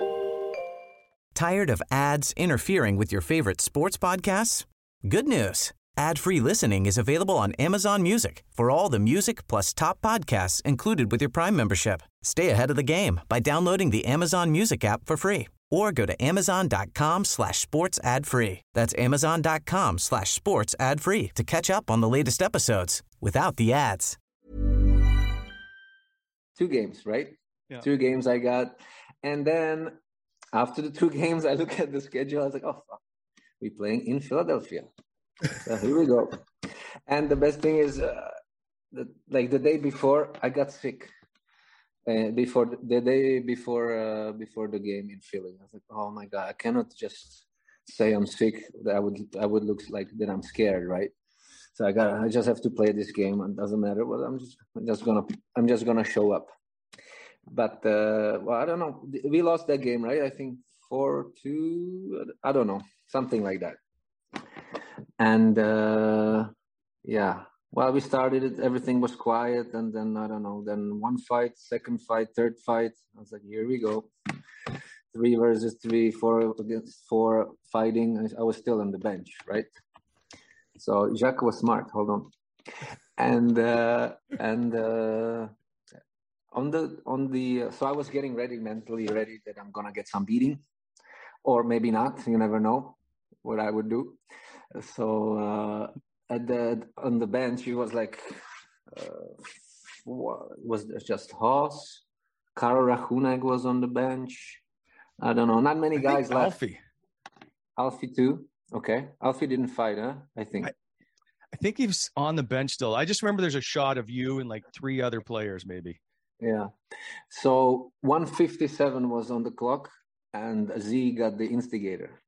Tired of ads interfering with your favorite sports podcasts? Good news. Ad-free listening is available on Amazon Music for all the music plus top podcasts included with your Prime membership. Stay ahead of the game by downloading the Amazon Music app for free or go to amazon.com/sports ad free. That's amazon.com/sports ad free to catch up on the latest episodes without the ads. 2 games, right? Yeah. 2 games I got. And then after the 2 games, I look at the schedule. I was like, oh, fuck. We're playing in Philadelphia. So here we go. And the best thing is, the day before, I got sick. Before the day before the game in Philly, I was like, "Oh my God, I cannot just say I'm sick. I would look like that I'm scared, right?" So I just have to play this game. It doesn't matter what. I'm just gonna show up. But I don't know. We lost that game, right? I think 4-2. I don't know, something like that. And yeah. Well, we started it, everything was quiet, and then, I don't know, then 1 fight, 2nd fight, 3rd fight. I was like, here we go. 3 versus 3, 4 against 4 fighting. I was still on the bench, right? So Jacques was smart, hold on. And so I was getting mentally ready that I'm going to get some beating, or maybe not, you never know what I would do. So, on the bench, he was like, was there just Haas? Karol Rachunek was on the bench. I don't know. Not many guys left. Alfie too. Okay. Alfie didn't fight, huh? I think he was on the bench still. I just remember there's a shot of you and like 3 other players, maybe. Yeah. So 1:57 was on the clock, and Z got the instigator.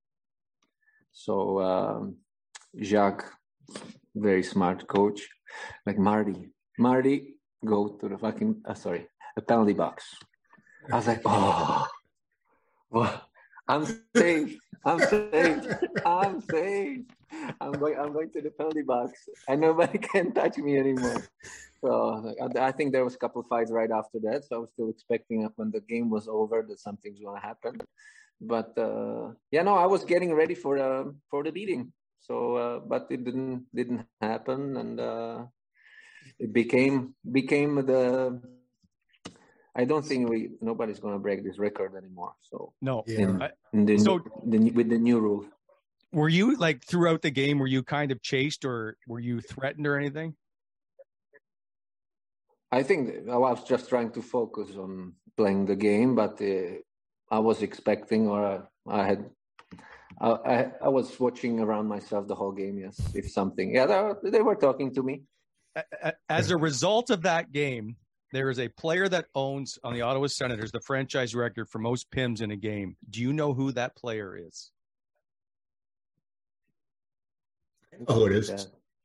So Jacques, very smart coach, like Marty, go to the fucking the penalty box. I was like, oh, well, I'm safe. I'm going to the penalty box, and nobody can touch me anymore. So I think there was a couple of fights right after that. So I was still expecting when the game was over that something's going to happen. But I was getting ready for the beating. So, but it didn't happen, and it became the. I don't think nobody's going to break this record anymore. So no, with the new rule. Were you like throughout the game? Were you kind of chased, or were you threatened, or anything? I think I was just trying to focus on playing the game, but I was expecting, or I was watching around myself the whole game. Yes, if something, they were talking to me. As a result of that game, there is a player that owns on the Ottawa Senators the franchise record for most PIMs in a game. Do you know who that player is? Oh, it is.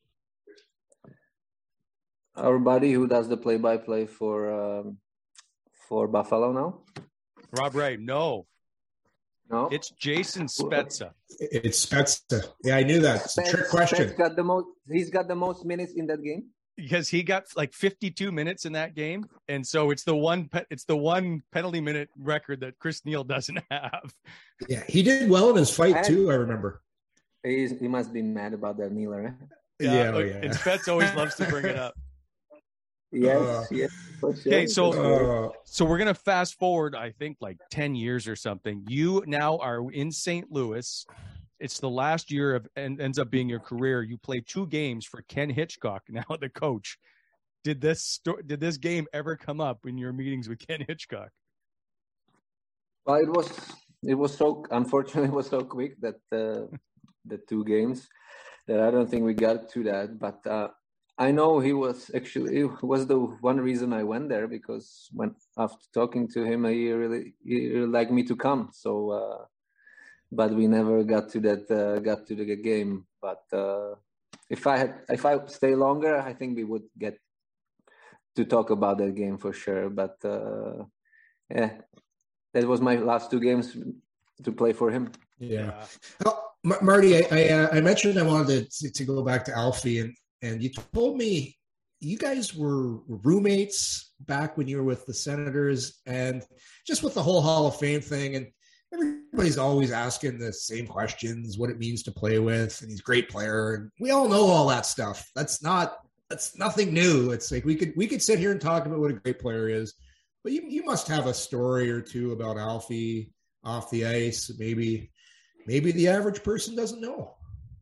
Our buddy who does the play-by-play for Buffalo now. Rob Ray, no. It's Jason Spezza. It's Spezza. Yeah, I knew that. It's a trick question. He's got the most minutes in that game because he got like 52 minutes in that game, and so it's the one penalty minute record that Chris Neil doesn't have. Yeah, he did well in his fight too. I remember. He must be mad about that Neil, right? Yeah. And Spezza always loves to bring it up. Yes, for sure. Okay, so we're gonna fast forward, I think, like 10 years or something. You now are in St. Louis. It's the last year and ends up being your career. You play 2 games for Ken Hitchcock, now the coach. Did this game ever come up in your meetings with Ken Hitchcock? Well, it was so, unfortunately, it was so quick that the 2 games that I don't think we got to that, but. I know it was the one reason I went there, because after talking to him, he really liked me to come. So, but we never got to the game. But if I stay longer, I think we would get to talk about that game for sure. But that was my last 2 games to play for him. Yeah. Marty, I mentioned I wanted to go back to Alfie, and you told me you guys were roommates back when you were with the Senators, and just with the whole Hall of Fame thing. And everybody's always asking the same questions, what it means to play with, and he's a great player. And we all know all that stuff. That's nothing new. It's like we could sit here and talk about what a great player is, but you must have a story or two about Alfie off the ice. Maybe the average person doesn't know.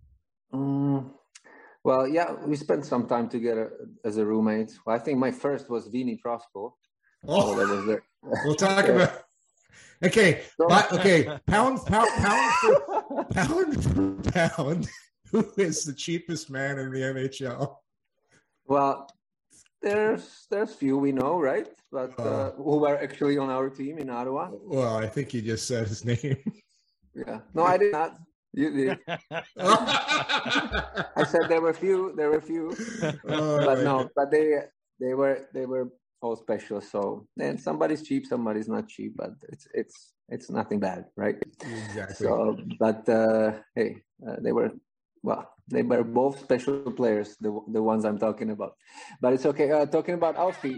Well, yeah, we spent some time together as a roommate. Well, I think my first was Vinny Prospo. Oh, so that was there. We'll talk about. Okay, pound for pound, who is the cheapest man in the NHL? Well, there's few we know, right? But who are actually on our team in Ottawa? Well, I think you just said his name. Yeah, no, I did not. You did. I said there were few, but no, but they were all special. So then somebody's cheap, somebody's not cheap, but it's nothing bad, right? Exactly. So, but hey, they were both special players, the ones I'm talking about. But it's okay. Talking about Alfie.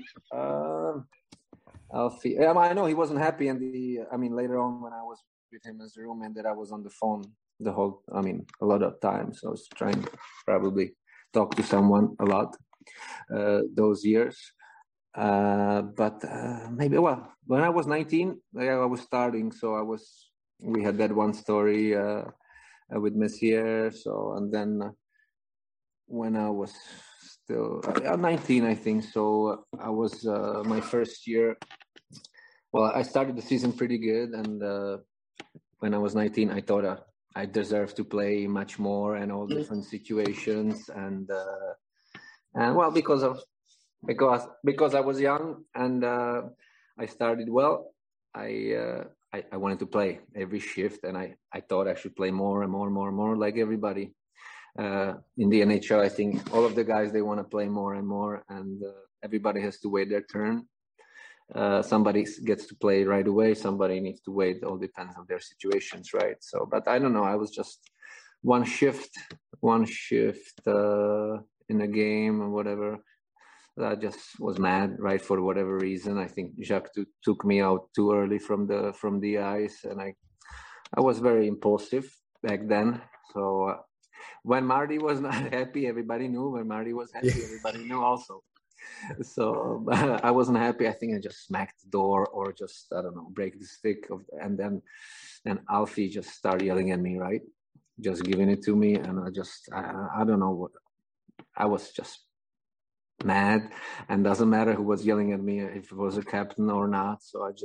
Alfie, I know he wasn't happy, and later on when I was with him as a roommate, that I was on the phone a lot of times. So I was trying to probably talk to someone a lot those years. But maybe, well, when I was 19, I was starting. So we had that one story with Messier. So, and then when I was still 19, I think. So I was my first year. Well, I started the season pretty good, and when I was 19, I thought I deserved to play much more and all different situations, and well, because I was young and I started well, I wanted to play every shift, and I thought I should play more and more like everybody in the NHL. I think all of the guys, they want to play more and more, and everybody has to wait their turn. Somebody gets to play right away, somebody needs to wait. It all depends on their situations, right? So, but I don't know, I was just one shift in a game or whatever. I just was mad, right, for whatever reason. I think Jacques took me out too early from the ice, and I was very impulsive back then. So when Marty was not happy, everybody knew. When Marty was happy, everybody knew also. So I wasn't happy. I think I just smacked the door, or just, I don't know, break the stick and then Alfie just started yelling at me, right? Just giving it to me, and I don't know what. I was just mad, and doesn't matter who was yelling at me, if it was a captain or not. So I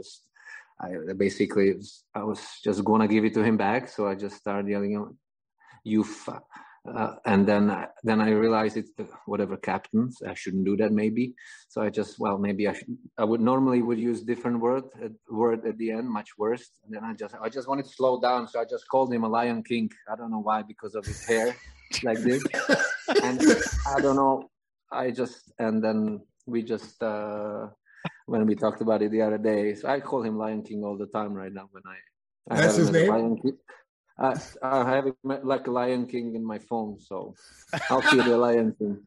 was just gonna give it to him back. So I just started yelling at him, "You and then I realized it's whatever captains, I shouldn't do that maybe. So maybe I would normally use different word at the end, much worse. And then I just wanted to slow down. So I just called him a Lion King. I don't know why, because of his hair like this. And I don't know. And then we just, when we talked about it the other day, so I call him Lion King all the time right now. When that's his name? Lion King. I have it like a Lion King in my phone, so I'll see the Lion King.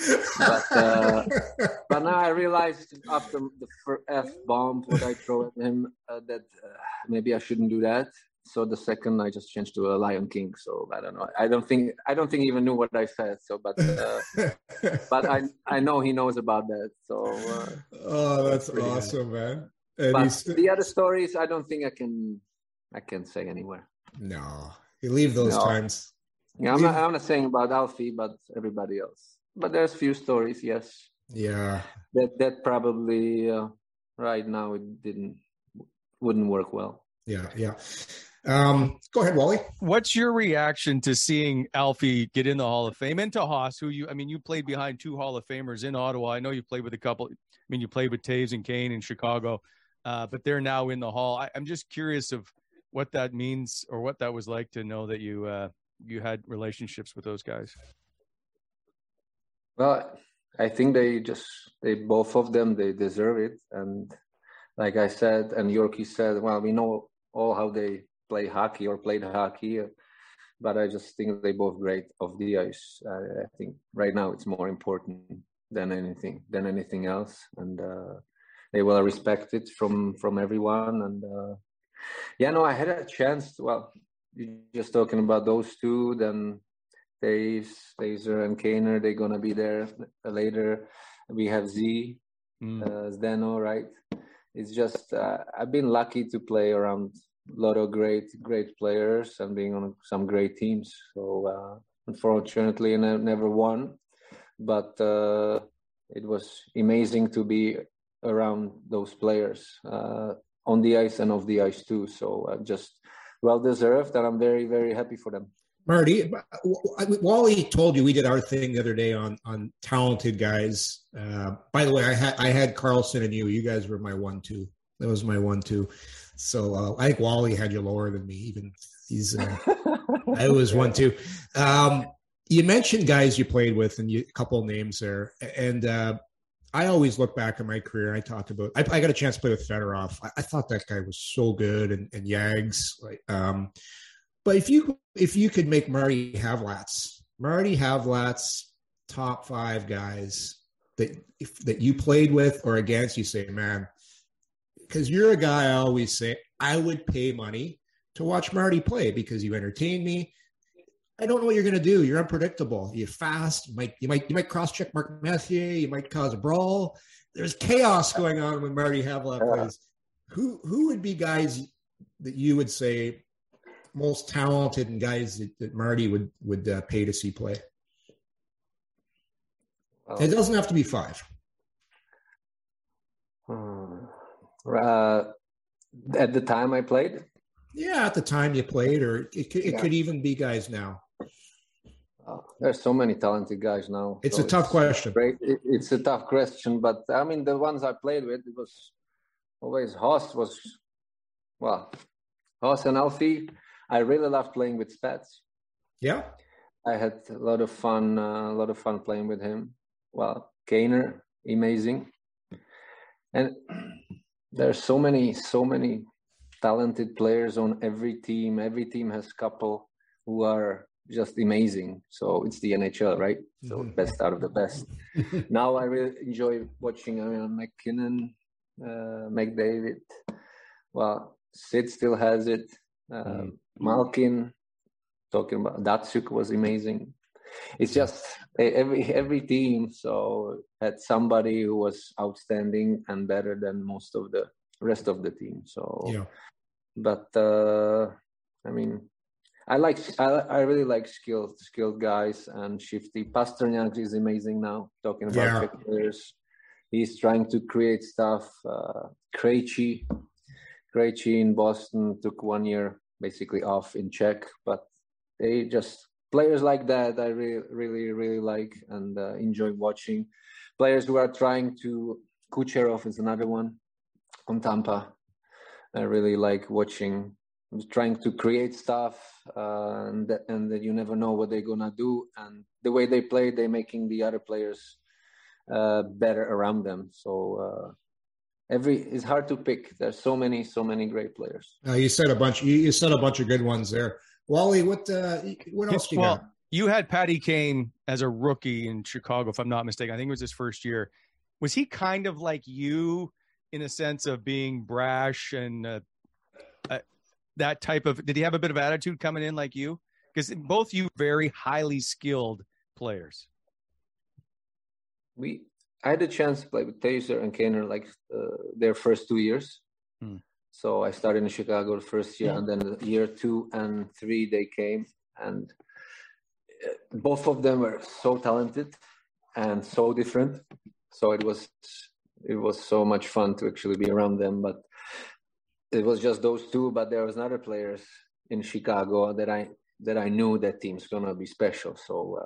But now I realized after the F-bomb what I throw at him that maybe I shouldn't do that. So the second I just changed to a Lion King. So I don't know. I don't think he even knew what I said. So but I know he knows about that. So that's awesome, man. And but the other stories, I don't think I can say anywhere. No, you leave those times. Yeah, I'm not saying about Alfie, but everybody else. But there's few stories, yes. Yeah. That probably right now it wouldn't work well. Yeah. Go ahead, Wally. What's your reaction to seeing Alfie get in the Hall of Fame, and to Haas, who you played behind two Hall of Famers in Ottawa. I know you played with a couple. You played with Taves and Kane in Chicago, but they're now in the Hall. I'm just curious of what that means, or what that was like to know that you had relationships with those guys. Well, I think they both of them, they deserve it. And like I said, and Yorkie said, well, we know all how they play hockey or played hockey. but I just think they both great off the ice. I think right now it's more important than anything else, and they will respect it from everyone. And I had a chance. Well, you're just talking about those two, then Tazer and Kaner, they're gonna be there later. We have Zdeno, right? It's just I've been lucky to play around a lot of great players and being on some great teams. So unfortunately, I never won, but it was amazing to be around those players on the ice and off the ice too. So just well deserved, and I'm very, very happy for them. Marty, Wally told you we did our thing the other day on talented guys. By the way, I had Carlson and you. You guys were my 1-2. That was my 1-2. So I think Wally had you lower than me. Even I was 1-2. You mentioned guys you played with, and a couple of names there. And I always look back at my career. I talked about. I got a chance to play with Fedorov. I thought that guy was so good, and Yags. But if you could make Marty Havlat's top 5 guys that you played with or against, you say, man, because you're a guy I always say I would pay money to watch Marty play because you entertain me. I don't know what you're going to do. You're unpredictable. You're fast. You might cross-check Mark Messier. You might cause a brawl. There's chaos going on when Marty Havlat plays. Who would be guys that you would say most talented and guys that Marty would pay to see play? It doesn't have to be 5. At the time I played? Yeah, at the time you played, or it could even be guys now. There's so many talented guys now. It's a tough question. It's a tough question, but I mean, the ones I played with, it was always Hoss and Alfie. I really loved playing with Spats. Yeah, I had a lot of fun playing with him. Well, Kaner, amazing, and there's so many talented players on every team. Every team has a couple who are just amazing. So it's the NHL, right? So best out of the best. Now I really enjoy watching McKinnon, McDavid. Well, Sid still has it. Malkin, talking about Datsuk was amazing. It's just every team so had somebody who was outstanding and better than most of the rest of the team. So, but I mean, I really like skilled guys and shifty. Pasternak is amazing now. Talking about players, he's trying to create stuff. Krejci in Boston took 1 year basically off in Czech, but they just players like that I really, really like and enjoy watching. Players who are trying to. Kucherov is another one on Tampa. I really like watching. Trying to create stuff, and that you never know what they're gonna do, and the way they play, they're making the other players better around them. So it's hard to pick. There's so many great players. You said a bunch. You said a bunch of good ones there. Wally, what else do you got? You had Patty Kane as a rookie in Chicago, if I'm not mistaken. I think it was his first year. Was he kind of like you in a sense of being brash and that type of? Did he have a bit of attitude coming in like you? Because both you very highly skilled players. I had a chance to play with Tazer and Kaner like their first 2 years. So I started in Chicago the first year, and then year 2 and 3 they came, and both of them were so talented and so different. So it was so much fun to actually be around them. But it was just those two. But there was other players in Chicago that I knew that team's gonna be special. So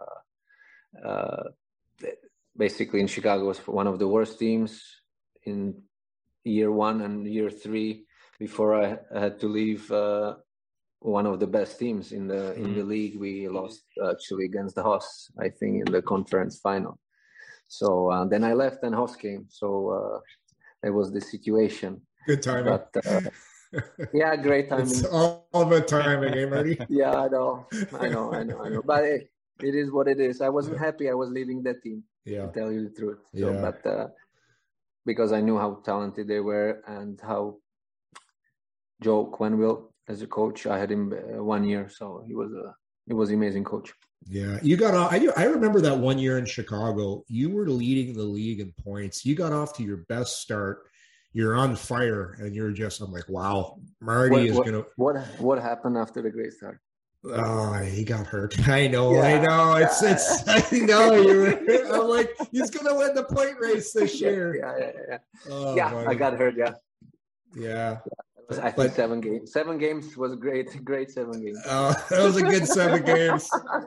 basically, in Chicago was one of the worst teams in year 1 and year 3. Before I had to leave, one of the best teams in the league. We lost actually against the Hoss, I think, in the conference final. So then I left and Hoss came. So that was the situation. Good timing. But Yeah, great timing. It's all the timing, eh, Marty? Yeah, I know. But it is what it is. I wasn't happy I was leaving that team, to tell you the truth. So, but because I knew how talented they were and how Joe Quenneville as a coach, I had him 1 year, so he was an amazing coach. Yeah, you got off. I remember that 1 year in Chicago. You were leading the league in points. You got off to your best start. You're on fire, and you're just. I'm like, wow, Marty is gonna. What happened after the great start? Oh, he got hurt. I know. It's. I know you. I'm like, he's gonna win the point race this year. Yeah. Oh, I got hurt. Yeah. I think 7 games. 7 games was great 7 games. Oh, that was a good 7 games.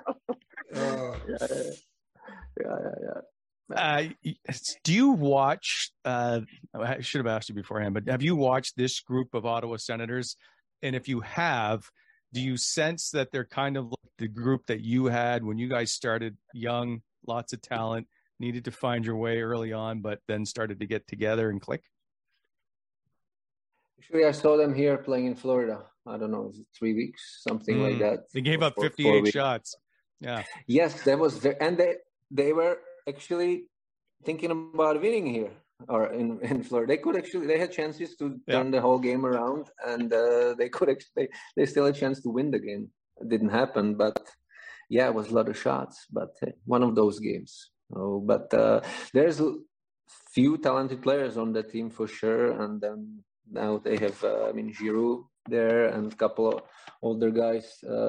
Yeah. Do you watch? I should have asked you beforehand, but have you watched this group of Ottawa Senators? And if you have, do you sense that they're kind of like the group that you had when you guys started young, lots of talent, needed to find your way early on, but then started to get together and click? Actually, I saw them here playing in Florida. I don't know, 3 weeks, something like that. They gave up 58 shots. Yeah. Yes, that was and they were actually thinking about winning here or in Florida. They had chances to turn the whole game around, and they still had a chance to win the game. It didn't happen, but it was a lot of shots. But one of those games. But there's few talented players on the team for sure, and then. Now they have, Giroux there and a couple of older guys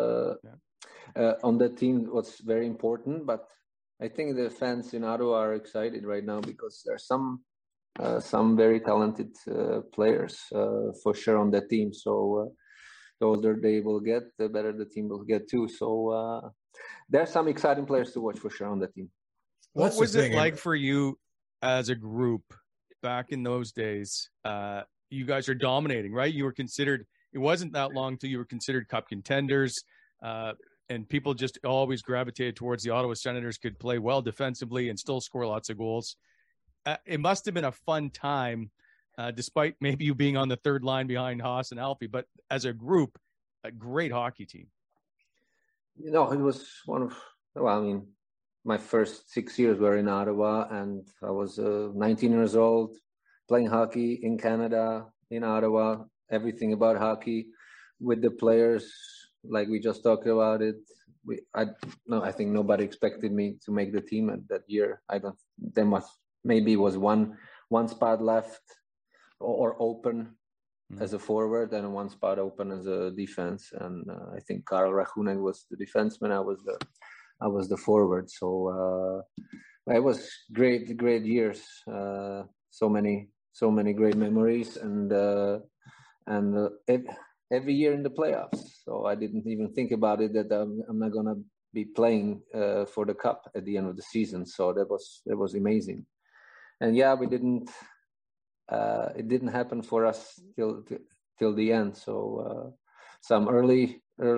on the team. What's very important, but I think the fans in Ottawa are excited right now because there are some very talented players for sure on the team. So the older they will get, the better the team will get too. So there's some exciting players to watch for sure on the team. What was it like for you as a group back in those days? You guys are dominating, right? You were considered, it wasn't that long till you were considered cup contenders, and people just always gravitated towards the Ottawa Senators could play well defensively and still score lots of goals. It must have been a fun time, despite maybe you being on the third line behind Haas and Alfie, but as a group, a great hockey team. It was my first 6 years were in Ottawa, and I was 19 years old. Playing hockey in Canada, in Ottawa, everything about hockey with the players, like we just talked about it. I think nobody expected me to make the team at that year. Maybe was one spot left or open as a forward and one spot open as a defense. And I think Karl Rachunek was the defenseman. I was the forward. So it was great years. So many great memories, and every year in the playoffs. So I didn't even think about it that I'm not gonna be playing for the cup at the end of the season. So that was amazing. And we didn't. It didn't happen for us till the end. So some early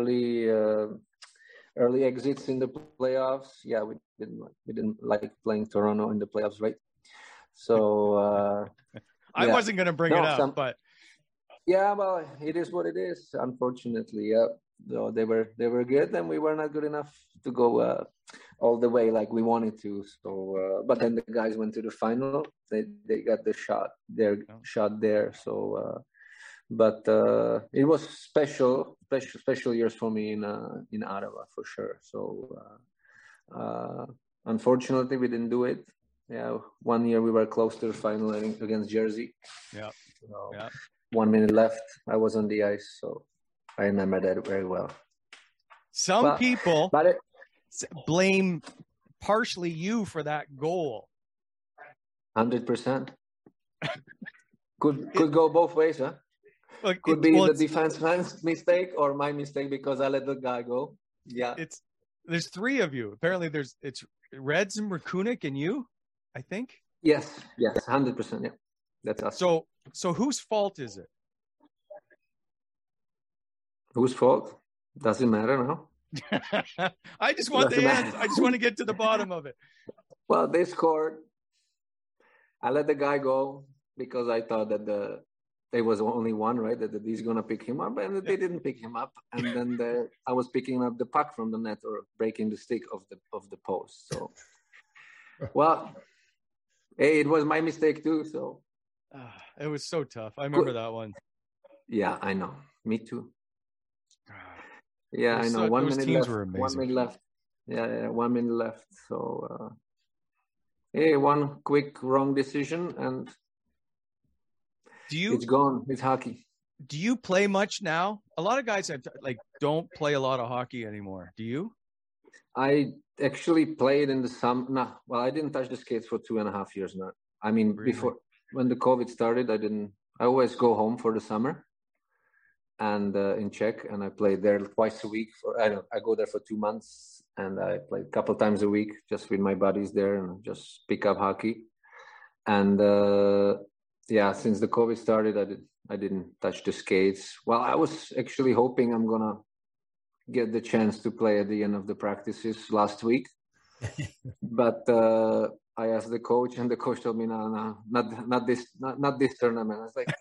exits in the playoffs. We didn't like playing Toronto in the playoffs, right? So I wasn't going to bring it up, but well, it is what it is. Unfortunately, so they were good, and we were not good enough to go all the way like we wanted to. So, but then the guys went to the final. They got the shot there. So, but it was special years for me in Ottawa for sure. So, unfortunately, we didn't do it. 1 year we were close to the final against Jersey. 1 minute left. I was on the ice, so I remember that very well. Some people blame partially you for that goal. 100%. Could go both ways, huh? Could be the defenseman's mistake or my mistake because I let the guy go. Yeah. There's 3 of you. Apparently it's Reds and Rachunek and you, I think. Yes, 100%. Yeah, that's us. So whose fault is it? Whose fault? Doesn't matter now. I just want the answer. I just want to get to the bottom of it. Well, they scored. I let the guy go because I thought that it was only one, right? That he's gonna pick him up, and they didn't pick him up. And then I was picking up the puck from the net or breaking the stick of the post. So, well, hey, it was my mistake too. So it was so tough. I remember that one. Yeah, I know. Me too. Yeah, I know. 1 minute left. 1 minute left. Yeah, 1 minute left. So, hey, one quick wrong decision and it's gone. It's hockey. Do you play much now? A lot of guys don't play a lot of hockey anymore. Do you? I actually played in the summer. No, well, I didn't touch the skates for 2.5 years now. I mean, really? Before when the COVID started, I always go home for the summer and in Czech, and I played there twice a week. I go there for 2 months, and I play a couple times a week just with my buddies there and just pick up hockey. And yeah, since the COVID started, I didn't touch the skates. Well, I was actually hoping I'm gonna get the chance to play at the end of the practices last week, but I asked the coach, and the coach told me, no, not this tournament. I was like,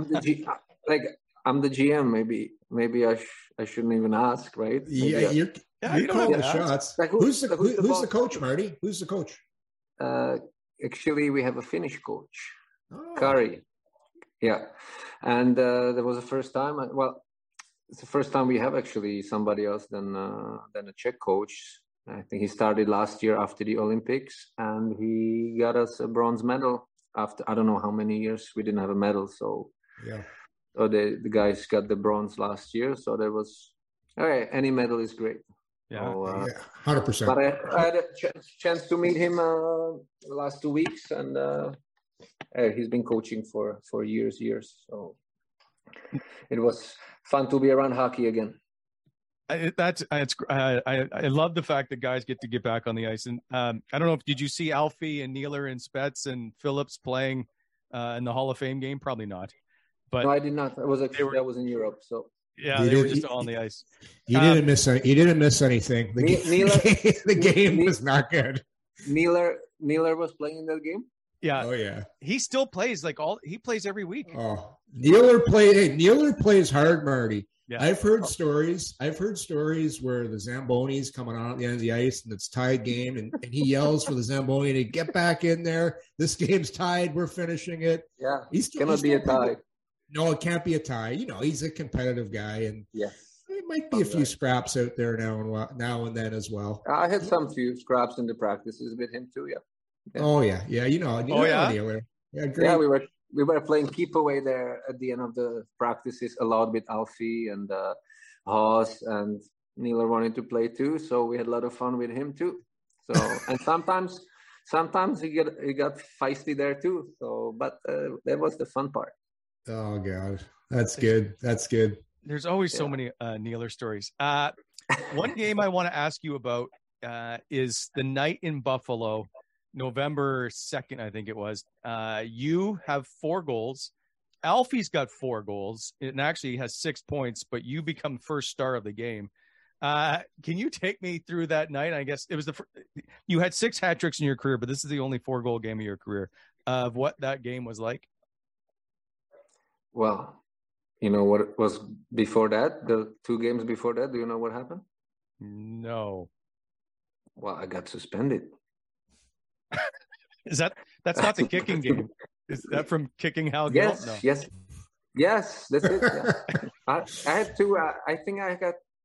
I'm the GM. Maybe I shouldn't even ask, right? You call the shots. Like, who's the coach, Marty? Who's the coach? Actually, we have a Finnish coach, Kari. Yeah, and there was the first time. It's the first time we have actually somebody else than a Czech coach. I think he started last year after the Olympics, and he got us a bronze medal after I don't know how many years we didn't have a medal. So yeah, so the guys got the bronze last year. So there was any medal is great. Yeah, 100%. But I had a chance to meet him last 2 weeks, and he's been coaching for years. So it was fun to be around hockey again. I love the fact that guys get to get back on the ice. And I don't know did you see Alfie and Neeler and Spets and Phillips playing in the Hall of Fame game? Probably not. But no, I did not. That was in Europe. So yeah, they were just on the ice. You didn't miss anything. The game was not good. Neeler was playing in that game. Yeah. Oh yeah. He still plays he plays every week. Oh, Neeler plays hard, Marty. Yeah. I've heard stories where the Zamboni's coming on at the end of the ice and it's tied game and he yells for the Zamboni to get back in there. This game's tied. We're finishing it. Yeah. He's cannot be a tie. No, it can't be a tie. You know, he's a competitive guy, and yes, there might be a few scraps out there now and then as well. I had few scraps in the practices with him too. Yeah. Oh yeah. You know. Yeah, great. Yeah, we were playing keep away there at the end of the practices a lot with Alfie and Haas, and Neeler wanted to play too, so we had a lot of fun with him too. So and sometimes he got feisty there too. So, but that was the fun part. Oh God, that's good. That's good. There's always so many Neeler stories. One game I want to ask you about is the night in Buffalo, November 2nd, I think it was. You have 4 goals. Alfie's got 4 goals. It actually has 6 points, but you become first star of the game. Can you take me through that night? I guess it was you had 6 hat tricks in your career, but this is the only 4-goal game of your career. Of what that game was like. Well, you know what was before that? The 2 games before that, do you know what happened? No. Well, I got suspended. That's not the kicking game? Is that from kicking Hal? Yes, no. yes, that's it. Yeah. I had 2. I think I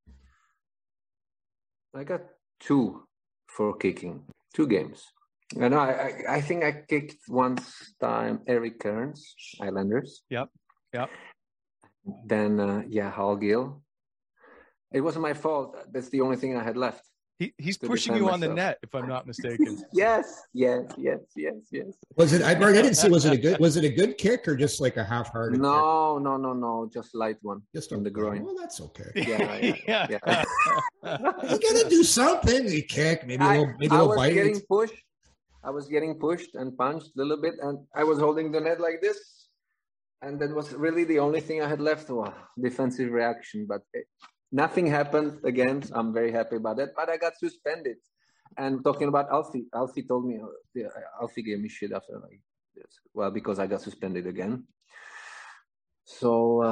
got 2 for kicking, 2 games. And I think I kicked once time Eric Kearns, Islanders. Yep. Then Hal Gill. It wasn't my fault. That's the only thing I had left. He's pushing you on the net, if I'm not mistaken. Yes. Was it? I didn't see. Was it a good kick or just like a half-hearted? No. Just light one. Just on the groin. Well, that's okay. Yeah. You gotta do something. You kick, maybe a little bite. I was getting pushed and punched a little bit, and I was holding the net like this. And that was really the only thing I had left. Defensive reaction, but nothing happened again. I'm very happy about that. But I got suspended. And talking about Alfie told me, Alfie gave me shit after because I got suspended again. So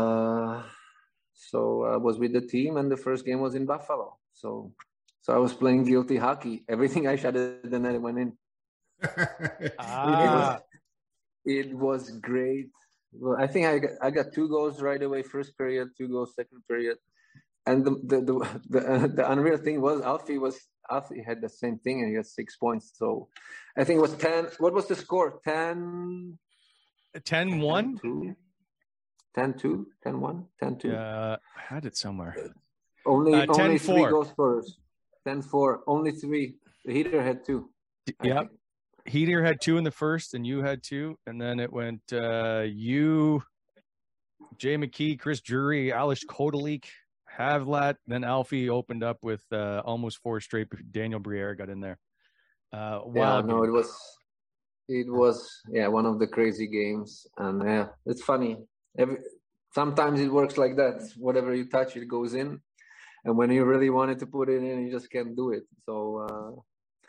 I was with the team, and the first game was in Buffalo. So I was playing guilty hockey. Everything I shot at the net went in. It was great. Well, I think I got 2 goals right away, first period, 2 goals second period, and the unreal thing was Alfie had the same thing, and he got 6 points. So I think it was 10. What was the score? 10-1? 10-1? 10-2? 10-1? 10-2? I had it somewhere. Only 3 10-4. goal scorers. 10-4. Only 3. The Heater had 2. Yeah. Heater had 2 in the first, and you had 2. And then it went you, Jay McKee, Chris Drury, Alish Kodelik, Havlat. Then Alfie opened up with almost 4 straight. Daniel Briere got in there. It was one of the crazy games. And it's funny. Sometimes it works like that. Whatever you touch, it goes in. And when you really wanted to put it in, you just can't do it. So,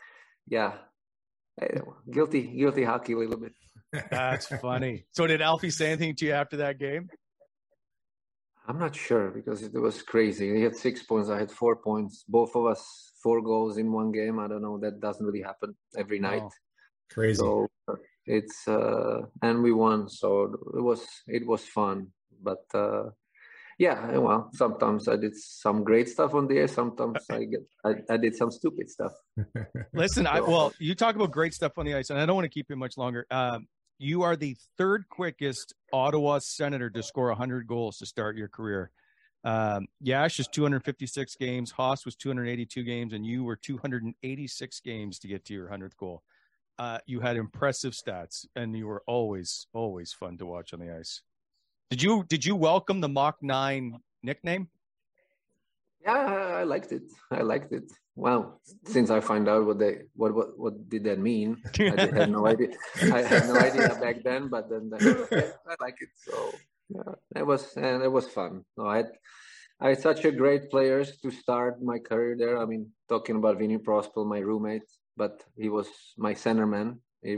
guilty hockey a little bit. That's funny. So did Alfie say anything to you after that game? I'm not sure, because it was crazy. He had 6 points. I had 4 points. Both of us 4 goals in one game. I don't know. That doesn't really happen every night. Oh, crazy. So it's and we won. So it was fun. But sometimes I did some great stuff on the ice. Sometimes I did some stupid stuff. Listen, you talk about great stuff on the ice, and I don't want to keep you much longer. You are the 3rd quickest Ottawa Senator to score 100 goals to start your career. Yash is 256 games, Haas was 282 games, and you were 286 games to get to your 100th goal. You had impressive stats, and you were always fun to watch on the ice. Did you welcome the Mach 9 nickname? Yeah, I liked it. Well, since I find out what did that mean, I had no idea. I had no idea back then, but then I like it. So it was fun. So I had such a great players to start my career there. I mean, talking about Vinny Prospel, my roommate, but he was my centerman.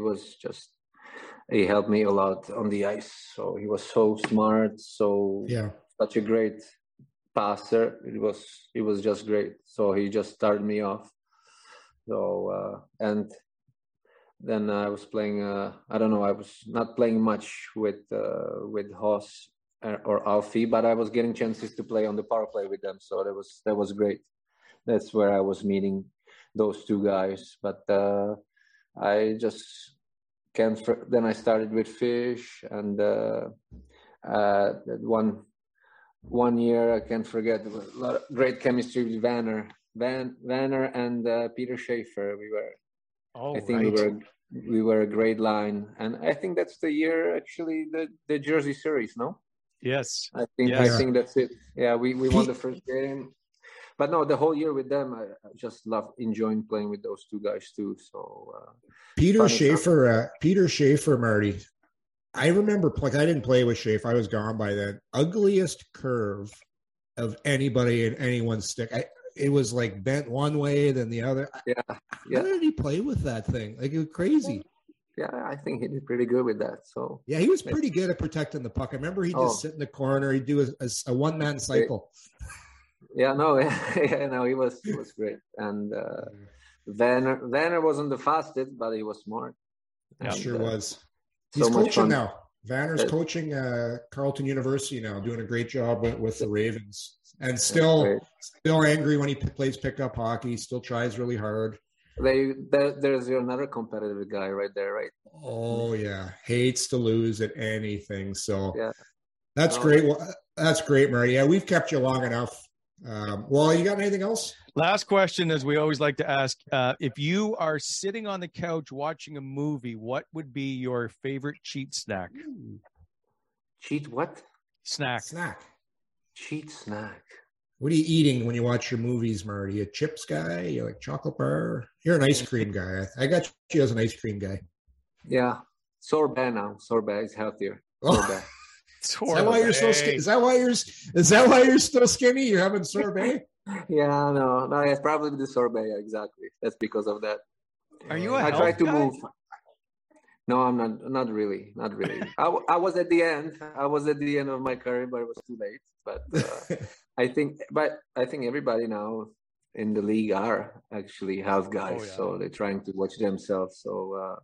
He helped me a lot on the ice. So he was so smart, such a great passer. It was just great. So he just started me off. So and then I was playing. I don't know. I was not playing much with Haas or Alfie, but I was getting chances to play on the power play with them. So that was great. That's where I was meeting those 2 guys. But I just can't. Then I started with Fish, and one year I can't forget. There was a lot of great chemistry with Vanner and Peter Schaefer. We were a great line, and I think that's the year actually the Jersey series. No. Yes. I think that's it. Yeah, we won the first game. But no, the whole year with them, I just love enjoying playing with those 2 guys too. So Peter Schaefer, Marty. I remember, I didn't play with Schaefer. I was gone by then. Ugliest curve of anybody in anyone's stick. It was like bent one way, then the other. Yeah. How did he play with that thing? Like, it was crazy. Yeah, I think he did pretty good with that. So yeah, he was pretty good at protecting the puck. I remember he'd just sit in the corner. He'd do a one-man cycle. Yeah, no, he was great. And Vanner wasn't the fastest, but he was smart. He sure was. He's coaching now. Vanner's coaching Carleton University now, doing a great job with the Ravens. And still angry when he plays pickup hockey, still tries really hard. There's another competitive guy right there, right? Oh, yeah. Hates to lose at anything. So that's No. great. Well, that's great, Marty. Yeah, we've kept you long enough. Well, you got anything else? Last question, as we always like to ask, if you are sitting on the couch watching a movie, what would be your favorite cheat snack? Cheat what? Snack. Cheat snack. What are you eating when you watch your movies, Marty? You a chips guy? You like chocolate bar? You're an ice cream guy. I got you as an ice cream guy. Yeah. Sorbet now. Sorbet is healthier. Sorbet. Is that why you're so skinny? Is that why you're still skinny? You're having sorbet? Yeah, no, it's probably the sorbet. Yeah, exactly. That's because of that. Are you a I health try to guy? move. No, I'm not really. I was at the end. I was at the end of my career, but it was too late. But I think everybody now in the league are actually health guys, so they're trying to watch themselves. So,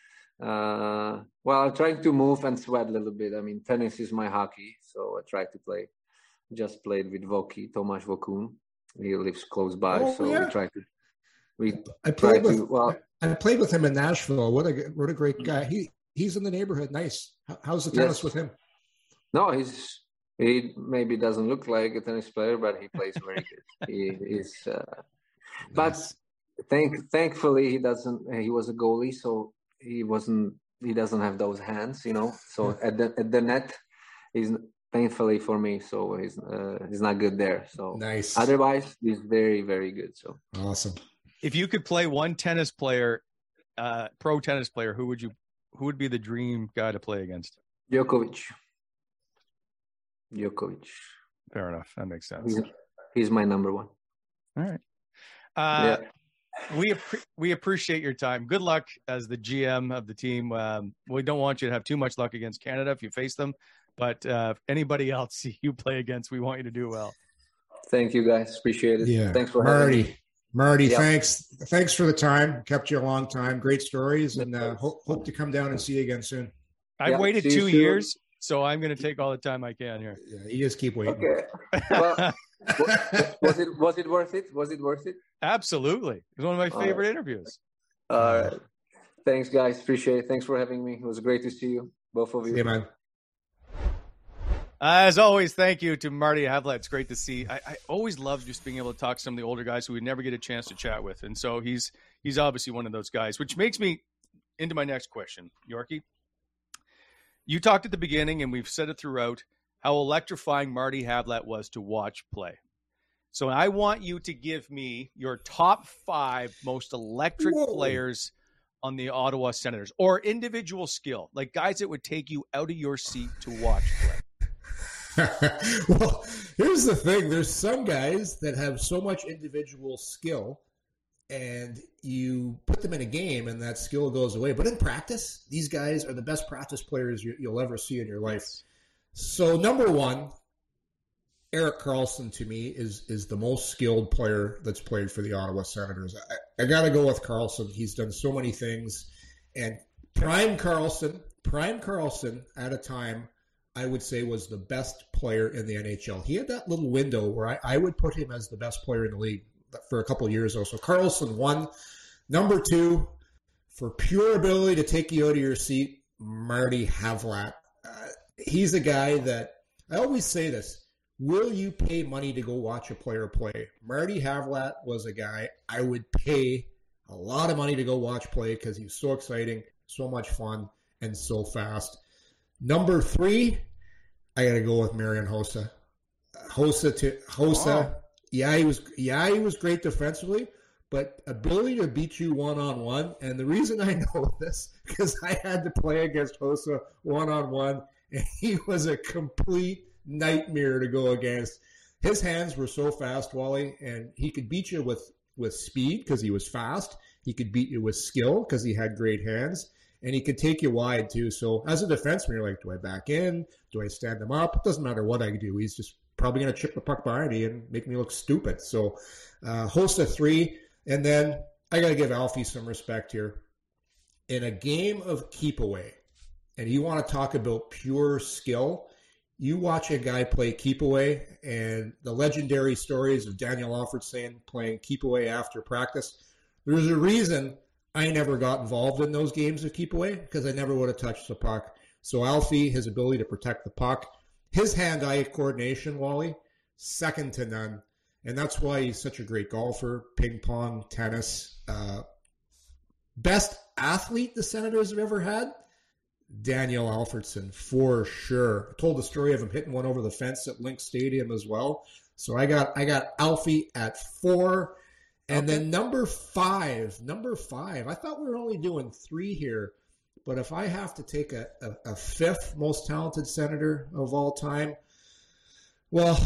I'm trying to move and sweat a little bit. I mean, tennis is my hockey, so I try to play. Just played with Voki, Tomáš Vokun. He lives close by, we try to. I played with him in Nashville. What a great guy. He's in the neighborhood. Nice. How's the tennis with him? No, he maybe doesn't look like a tennis player, but he plays very good. He is, but thankfully he doesn't. He was a goalie, so he doesn't have those hands, So at the net, he's painfully for me. So he's not good there. So nice. Otherwise, he's very, very good. So awesome. If you could play one tennis player, pro tennis player, who would be the dream guy to play against? Djokovic. Fair enough. That makes sense. He's my number one. All right. We appreciate your time. Good luck as the GM of the team. We don't want you to have too much luck against Canada if you face them, but anybody else you play against, we want you to do well. Thank you, guys. Appreciate it. Yeah. Thanks for having me. Marty, thanks for the time. Kept you a long time. Great stories, and hope to come down and see you again soon. I've waited 2 years, so I'm going to take all the time I can here. Yeah, you just keep waiting. Okay. Well, was it worth it? Was it worth it? Absolutely. It was one of my favorite interviews. All right. Thanks, guys. Appreciate it. Thanks for having me. It was great to see you, both of you. Yeah, man. As always, thank you to Marty Havlat. It's great to see. I always love just being able to talk to some of the older guys who we never get a chance to chat with. And so he's obviously one of those guys, which makes me into my next question. Yorkie, you talked at the beginning, and we've said it throughout, how electrifying Marty Havlat was to watch play. So I want you to give me your top 5 most electric players on the Ottawa Senators, or individual skill, like guys that would take you out of your seat to watch play. Well, here's the thing. There's some guys that have so much individual skill, and you put them in a game and that skill goes away. But in practice, these guys are the best practice players you'll ever see in your life. So number one, Erik Karlsson to me is the most skilled player that's played for the Ottawa Senators. I got to go with Karlsson. He's done so many things. And prime Karlsson at a time, I would say, was the best player in the NHL. He had that little window where I would put him as the best player in the league for a couple of years. So Karlsson, 1. Number 2, for pure ability to take you out of your seat, Marty Havlat. He's a guy that, I always say this, will you pay money to go watch a player play? Marty Havlat was a guy I would pay a lot of money to go watch play because he was so exciting, so much fun, and so fast. Number 3, I got to go with Marian Hossa. Hossa. Yeah, he was great defensively, but ability to beat you one-on-one. And the reason I know this, because I had to play against Hossa one-on-one, and he was a complete nightmare to go against. His hands were so fast, Wally, and he could beat you with speed because he was fast. He could beat you with skill because he had great hands. And he could take you wide, too. So as a defenseman, you're like, do I back in? Do I stand him up? It doesn't matter what I do. He's just probably going to chip the puck behind me and make me look stupid. So Hossa 3. And then I got to give Alfie some respect here. In a game of keep away, and you want to talk about pure skill, you watch a guy play keep away, and the legendary stories of Daniel Alfredsson playing keep away after practice. There's a reason I never got involved in those games of keep away because I never would have touched the puck. So Alfie, his ability to protect the puck, his hand-eye coordination, Wally, second to none. And that's why he's such a great golfer, ping pong, tennis. Best athlete the Senators have ever had? Daniel Alfredsson, for sure. I told the story of him hitting one over the fence at Link Stadium as well. So I got Alfie at 4. And then number five, I thought we were only doing 3 here, but if I have to take a 5th most talented Senator of all time, well,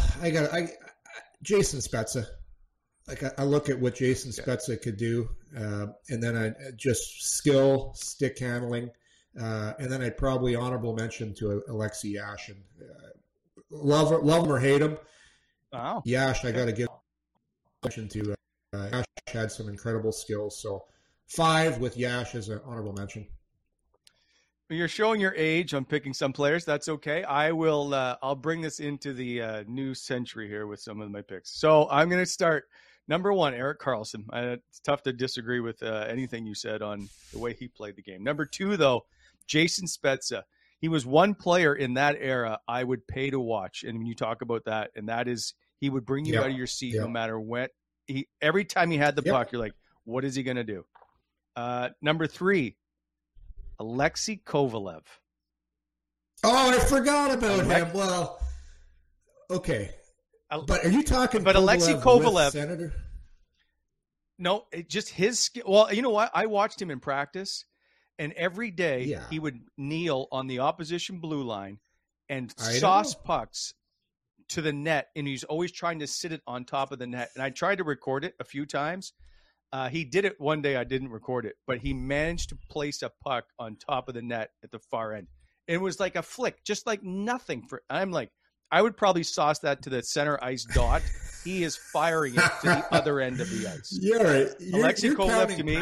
Jason Spezza. Like I look at what Jason Spezza could do, and then just skill, stick handling. And then I'd probably honorable mention to Alexei Yashin. Love him or hate him. Wow. Yash, I got to give mention to. Yash had some incredible skills. So 5 with Yash as an honorable mention. You're showing your age on picking some players. That's okay. I'll bring this into the new century here with some of my picks. So I'm going to start. Number 1, Erik Karlsson. It's tough to disagree with anything you said on the way he played the game. Number 2, though, Jason Spezza. He was one player in that era I would pay to watch. And when you talk about that, and that is he would bring you out of your seat no matter what. Every time he had the puck, you're like, what is he going to do? Number 3, Alexei Kovalev. Oh, I forgot about him. Well, okay. But are you talking about Alexei Kovalev? Senator? No, just his skill. Well, you know what? I watched him in practice, and every day he would kneel on the opposition blue line and sauce pucks to the net, and he's always trying to sit it on top of the net. And I tried to record it a few times. He did it one day. I didn't record it, but he managed to place a puck on top of the net at the far end. It was like a flick, just like nothing. I'm like, I would probably sauce that to the center ice dot. He is firing it to the other end of the ice. You're right. Alexei Kovalev to me.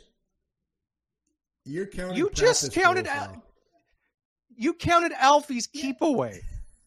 You're counting. You just counted. You counted Alfie's keep away.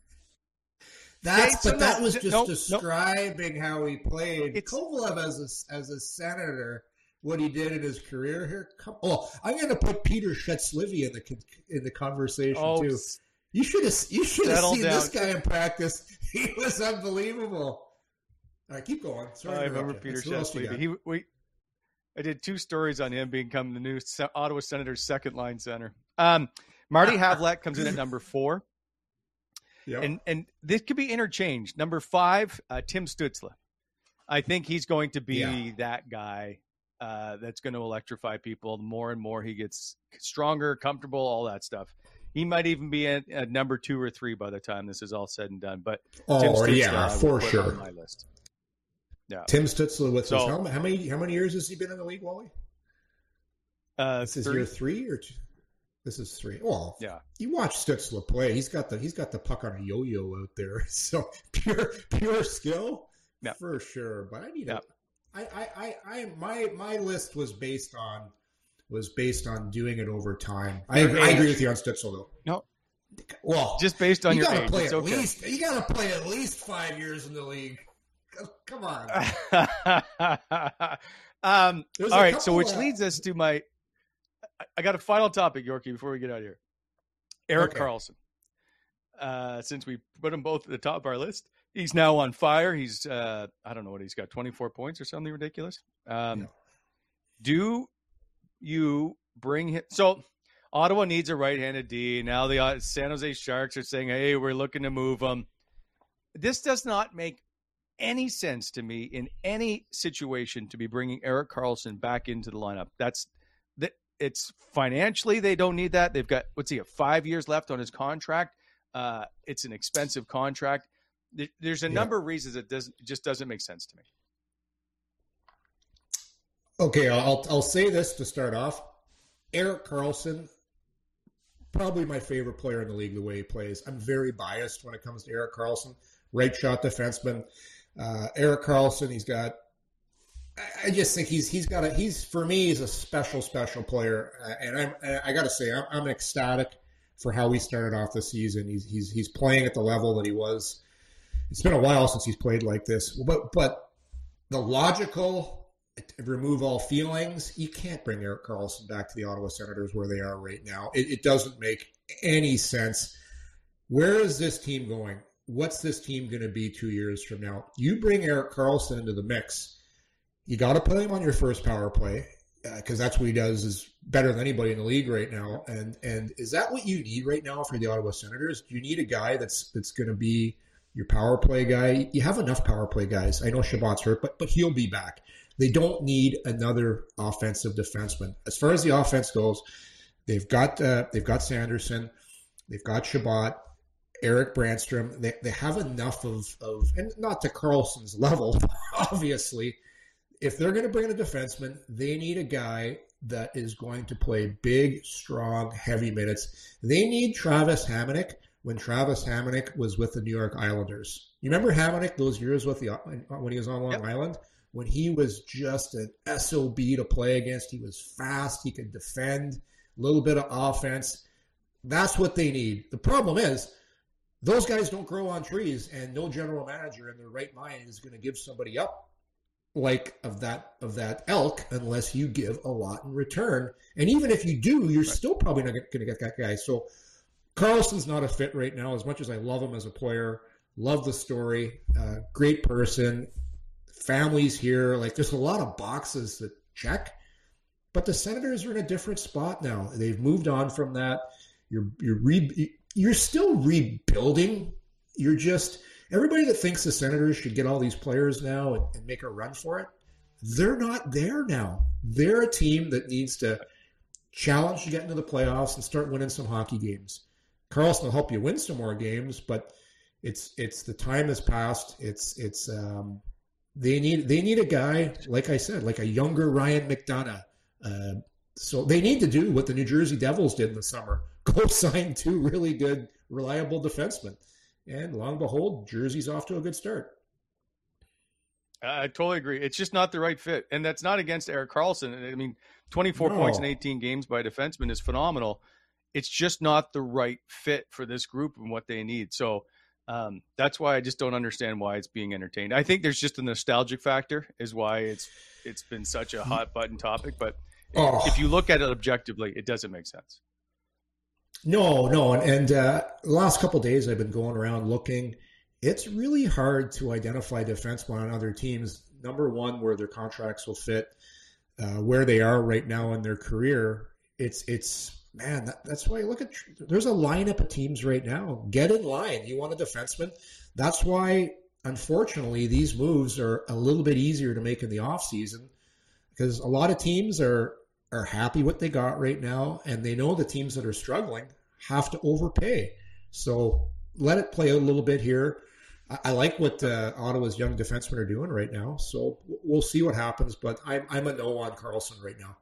That was just describing how he played. Kovalev as a Senator, what he did in his career here. I'm going to put Peter Shetzlivy in the conversation too. You should have seen this guy in practice. He was unbelievable. All right, keep going. Sorry, I remember Peter Shetzlivy. I did 2 stories on him becoming the new Ottawa Senators' second line center. Marty Havlat comes in at number 4. Yep. And this could be interchanged. Number 5, Tim Stützle. I think he's going to be that guy that's going to electrify people. The more and more he gets stronger, comfortable, all that stuff. He might even be at number 2 or 3 by the time this is all said and done. But Tim Stützle, for sure, on my list. Yeah, Tim Stützle with his helmet. How many years has he been in the league, Wally? This is year 3 or 2? This is 3. Well, yeah. You watch Stützle play. He's got the puck on a yo-yo out there. So pure skill, for sure. But I need my list was based on doing it over time. I agree with you on Stützle though. No, well, just based on your age, you got to play at least 5 years in the league. Come on. All right. So which leads us to my. I got a final topic, Yorkie, before we get out of here. Erik Karlsson. Since we put him both at the top of our list, he's now on fire. He's, I don't know what he's got, 24 points or something ridiculous. Do you bring him? So Ottawa needs a right-handed D. Now the San Jose Sharks are saying, hey, we're looking to move him. This does not make any sense to me in any situation to be bringing Erik Karlsson back into the lineup. It's financially, they don't need that. They've got, 5 years left on his contract. It's an expensive contract. There's a number of reasons it just doesn't make sense to me. Okay, I'll say this to start off. Erik Karlsson, probably my favorite player in the league, the way he plays. I'm very biased when it comes to Erik Karlsson. Right shot defenseman. Erik Karlsson, I just think for me, he's a special player. And I got to say, I'm ecstatic for how he started off the season. He's playing at the level that he was. It's been a while since he's played like this. But the logical, remove all feelings, you can't bring Erik Karlsson back to the Ottawa Senators where they are right now. It doesn't make any sense. Where is this team going? What's this team going to be 2 years from now? You bring Erik Karlsson into the mix. You got to put him on your first power play because that's what he does is better than anybody in the league right now. And is that what you need right now for the Ottawa Senators? Do you need a guy that's going to be your power play guy? You have enough power play guys. I know Shabbat's hurt, but he'll be back. They don't need another offensive defenseman. As far as the offense goes, they've got Sanderson, they've got Shabbat, Erik Brandstrom. They have enough of and not to Karlsson's level, obviously. If they're going to bring in a defenseman, they need a guy that is going to play big, strong, heavy minutes. They need Travis Hamonic when Travis Hamonic was with the New York Islanders. You remember Hamonic those years when he was on Long Island? When he was just an SOB to play against. He was fast. He could defend. A little bit of offense. That's what they need. The problem is those guys don't grow on trees, and no general manager in their right mind is going to give somebody up like of that elk unless you give a lot in return. And even if you do, you're still probably not going to get that guy. So Karlsson's not a fit right now, as much as I love him as a player. Love the story. Great person. Family's here. Like, there's a lot of boxes that check. But the Senators are in a different spot now. They've moved on from that. You're still rebuilding. You're just everybody that thinks the Senators should get all these players now and make a run for it. They're not there now. They're a team that needs to challenge to get into the playoffs and start winning some hockey games. Karlsson will help you win some more games, but it's the time has passed. They need a guy, like I said, like a younger Ryan McDonough. So they need to do what the New Jersey Devils did in the summer. Go sign 2 really good, reliable defensemen. And lo and behold, Jersey's off to a good start. I totally agree. It's just not the right fit. And that's not against Erik Karlsson. I mean, 24 points in 18 games by a defenseman is phenomenal. It's just not the right fit for this group and what they need. So that's why I just don't understand why it's being entertained. I think there's just a nostalgic factor is why it's been such a hot button topic. But if you look at it objectively, it doesn't make sense. No. And the last couple of days I've been going around looking. It's really hard to identify defensemen on other teams. Number one, where their contracts will fit, where they are right now in their career. That's why you look at. There's a lineup of teams right now. Get in line. You want a defenseman. That's why, unfortunately, these moves are a little bit easier to make in the offseason because a lot of teams are happy what they got right now, and they know the teams that are struggling have to overpay. So let it play out a little bit here. I like what Ottawa's young defensemen are doing right now. So we'll see what happens, but I'm a no on Karlsson right now.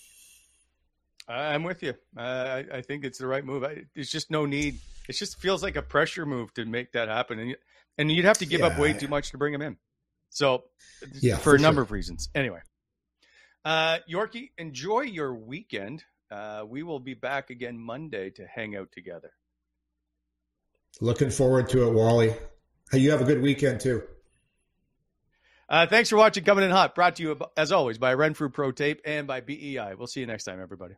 I'm with you. I think it's the right move. There's just no need. It just feels like a pressure move to make that happen. And you'd have to give up way too much to bring him in. So for a number of reasons. Anyway, Yorkie, enjoy your weekend. We will be back again Monday to hang out together. Looking forward to it, Wally. Hey, you have a good weekend too. Thanks for watching Coming in Hot, brought to you as always by Renfrew Pro Tape and by BEI. We'll see you next time, everybody.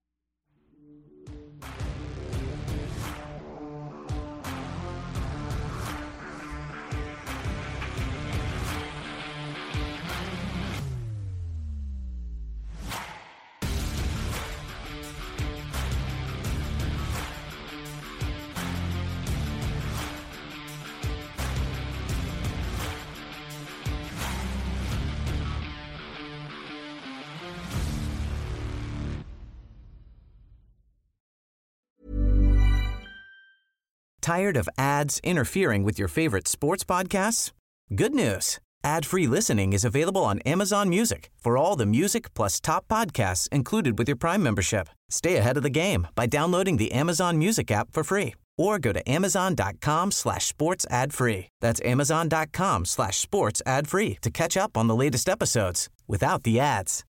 Tired of ads interfering with your favorite sports podcasts? Good news. Ad-free listening is available on Amazon Music for all the music plus top podcasts included with your Prime membership. Stay ahead of the game by downloading the Amazon Music app for free or go to amazon.com/sports ad free. That's amazon.com/sports ad free to catch up on the latest episodes without the ads.